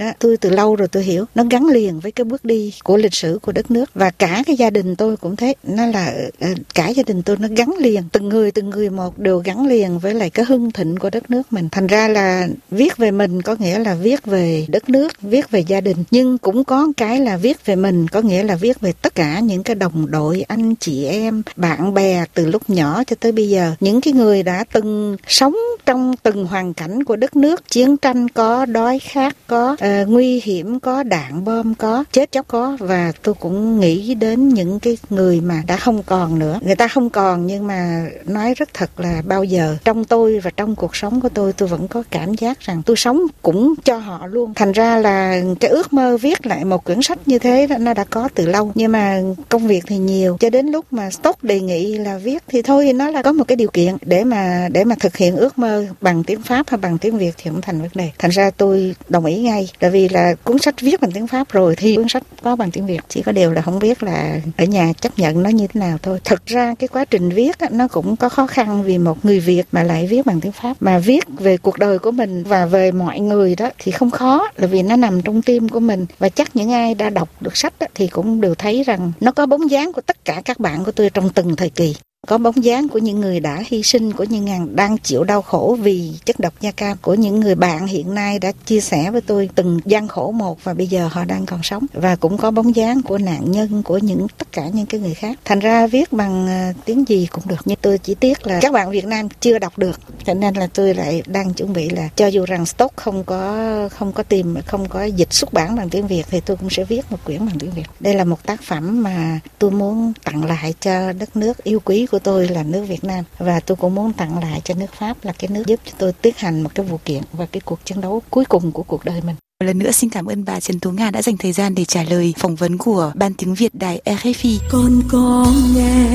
từ lâu rồi, tôi hiểu nó gắn liền với cái bước đi của lịch sử của đất nước. Và cả cái gia đình tôi cũng thế, nó là cả gia đình tôi nó gắn liền, từng người từng người một đều gắn liền với lại cái hưng thịnh của đất nước mình. Thành ra là viết về mình có nghĩa là viết về đất nước, viết về gia đình, nhưng cũng có cái là viết về mình, có nghĩa là viết về tất cả những cái đồng đội, anh chị em, bạn bè từ lúc nhỏ cho tới bây giờ, những cái người đã từng sống trong từng hoàn cảnh của đất nước, chiến tranh có, đói khát có, uh, nguy hiểm có, đạn bom có, chết chóc có. Và tôi cũng nghĩ đến những cái người mà đã không còn nữa. Người ta không còn, nhưng mà nói rất thật là bao giờ trong tôi và trong cuộc sống của tôi, tôi vẫn có cảm giác rằng tôi sống cũng cho họ luôn. Thành ra là cái ước mơ viết lại một quyển sách như thế nó đã có từ lâu, nhưng mà công việc thì nhiều, cho đến lúc mà Stock đề nghị là viết thì thôi, nó là có một cái điều kiện để mà để mà thực hiện ước mơ bằng tiếng Pháp hay bằng tiếng Việt thì không thành vấn đề. Thành ra tôi đồng ý ngay, tại vì là cuốn sách viết bằng tiếng Pháp rồi thì cuốn sách có bằng tiếng Việt, chỉ có điều là không biết là ở nhà chấp nhận nó như thế nào thôi. Thực ra cái quá trình viết á, nó cũng có khó khăn, vì một người Việt mà lại viết bằng tiếng Pháp, mà viết về cuộc đời của mình và về mọi người đó thì không khó, là vì nó nằm trong tim của mình. Và chắc những ai đã đọc được sách á, thì cũng đều thấy rằng nó có bóng dáng của tất cả các bạn của tôi trong từng thời kỳ. Có bóng dáng của những người đã hy sinh, của những người đang chịu đau khổ vì chất độc da cam, của những người bạn hiện nay đã chia sẻ với tôi từng gian khổ một và bây giờ họ đang còn sống. Và cũng có bóng dáng của nạn nhân, của những tất cả những cái người khác. Thành ra viết bằng uh, tiếng gì cũng được. Nhưng tôi chỉ tiếc là các bạn Việt Nam chưa đọc được. Cho nên là tôi lại đang chuẩn bị là cho dù rằng Stock không có không có tìm không có dịch xuất bản bằng tiếng Việt thì tôi cũng sẽ viết một quyển bằng tiếng Việt. Đây là một tác phẩm mà tôi muốn tặng lại cho đất nước yêu quý của tôi là nước Việt Nam, và tôi cũng muốn tặng lại cho nước Pháp, là cái nước giúp cho tôi tiến hành một cái vụ kiện và cái cuộc chiến đấu cuối cùng của cuộc đời mình. Một lần nữa xin cảm ơn bà Trần Tố Nga đã dành thời gian để trả lời phỏng vấn của Ban Tiếng Việt Đài rờ ép i. Con có nghe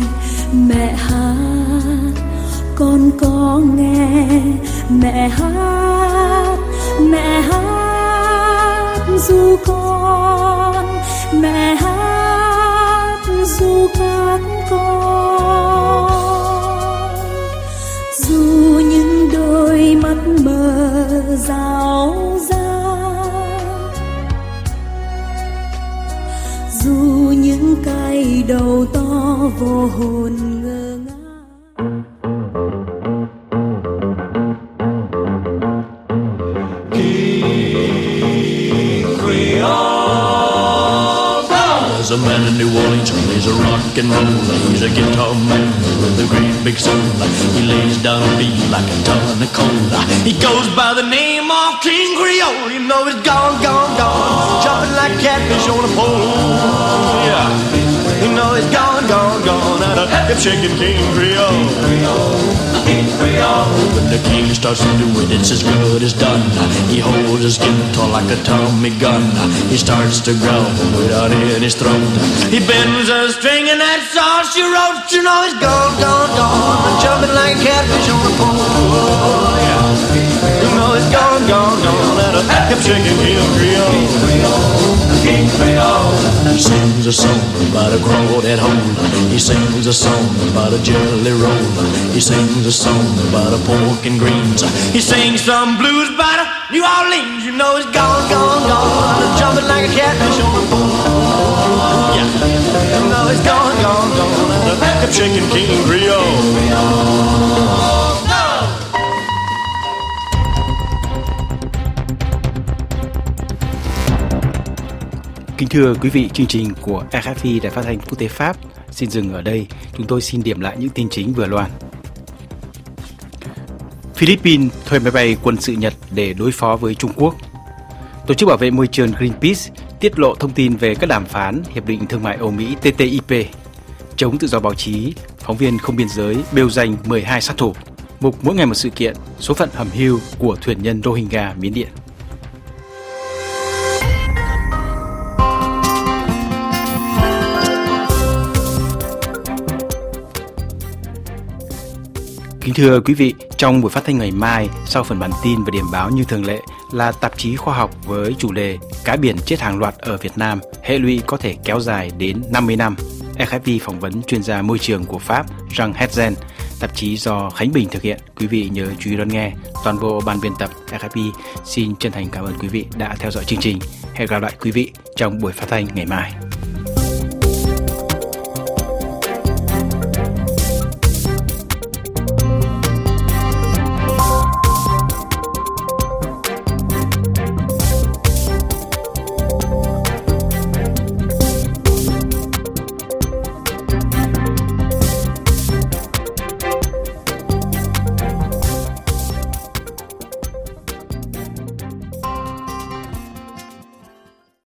mẹ hát, con có nghe mẹ hát, mẹ hát dù con, mẹ hát dù các con, dù những đôi mắt mờ rào rạt, dù những cái đầu to vô hồn ngơ ngác. There's a man in New Orleans who plays a rock and roll. He's a guitar man with a great big soul. He lays down a beat like a ton of coal. He goes by the name of King Creole. You know he's gone, gone, gone, jumping like catfish on a pole. Yeah, you know he's gone, gone, gone, out of hip shaking King Creole. King Creole. When the king starts to do it, it's as good as done. He holds his guitar like a Tommy gun. He starts to growl without in his throat. He bends a string and that's all she wrote. You know he's gone, gone, gone, jumping like a catfish on a pole. Yeah. You know he's gone, gone, gone, out of hip shaking King Creole. King Creole. He sings a song about a crawdad hole. He sings a song about a jelly roll. He sings a song about a pork and greens. He sings some blues about a New Orleans. You know he's gone, gone, gone, jumping like a catfish on a pole. Yeah, you know he's gone, gone, gone, out of hip shaking King Creole. Kính thưa quý vị, chương trình của rờ ép i Đài Phát thanh Quốc tế Pháp xin dừng ở đây. Chúng tôi xin điểm lại những tin chính vừa loan. Philippines thuê máy bay quân sự Nhật để đối phó với Trung Quốc. Tổ chức bảo vệ môi trường Greenpeace tiết lộ thông tin về các đàm phán Hiệp định Thương mại Âu-Mỹ T T I P. Chống tự do báo chí, phóng viên không biên giới bêu danh mười hai sát thủ. Mục mỗi ngày một sự kiện, số phận hầm hưu của thuyền nhân Rohingya Miến Điện. Kính thưa quý vị, trong buổi phát thanh ngày mai, sau phần bản tin và điểm báo như thường lệ là tạp chí khoa học với chủ đề Cá biển chết hàng loạt ở Việt Nam, hệ lụy có thể kéo dài đến năm mươi năm. rờ ép i phỏng vấn chuyên gia môi trường của Pháp Jean Hetzen tạp chí do Khánh Bình thực hiện. Quý vị nhớ chú ý đón nghe. Toàn bộ ban biên tập rờ ép i xin chân thành cảm ơn quý vị đã theo dõi chương trình. Hẹn gặp lại quý vị trong buổi phát thanh ngày mai.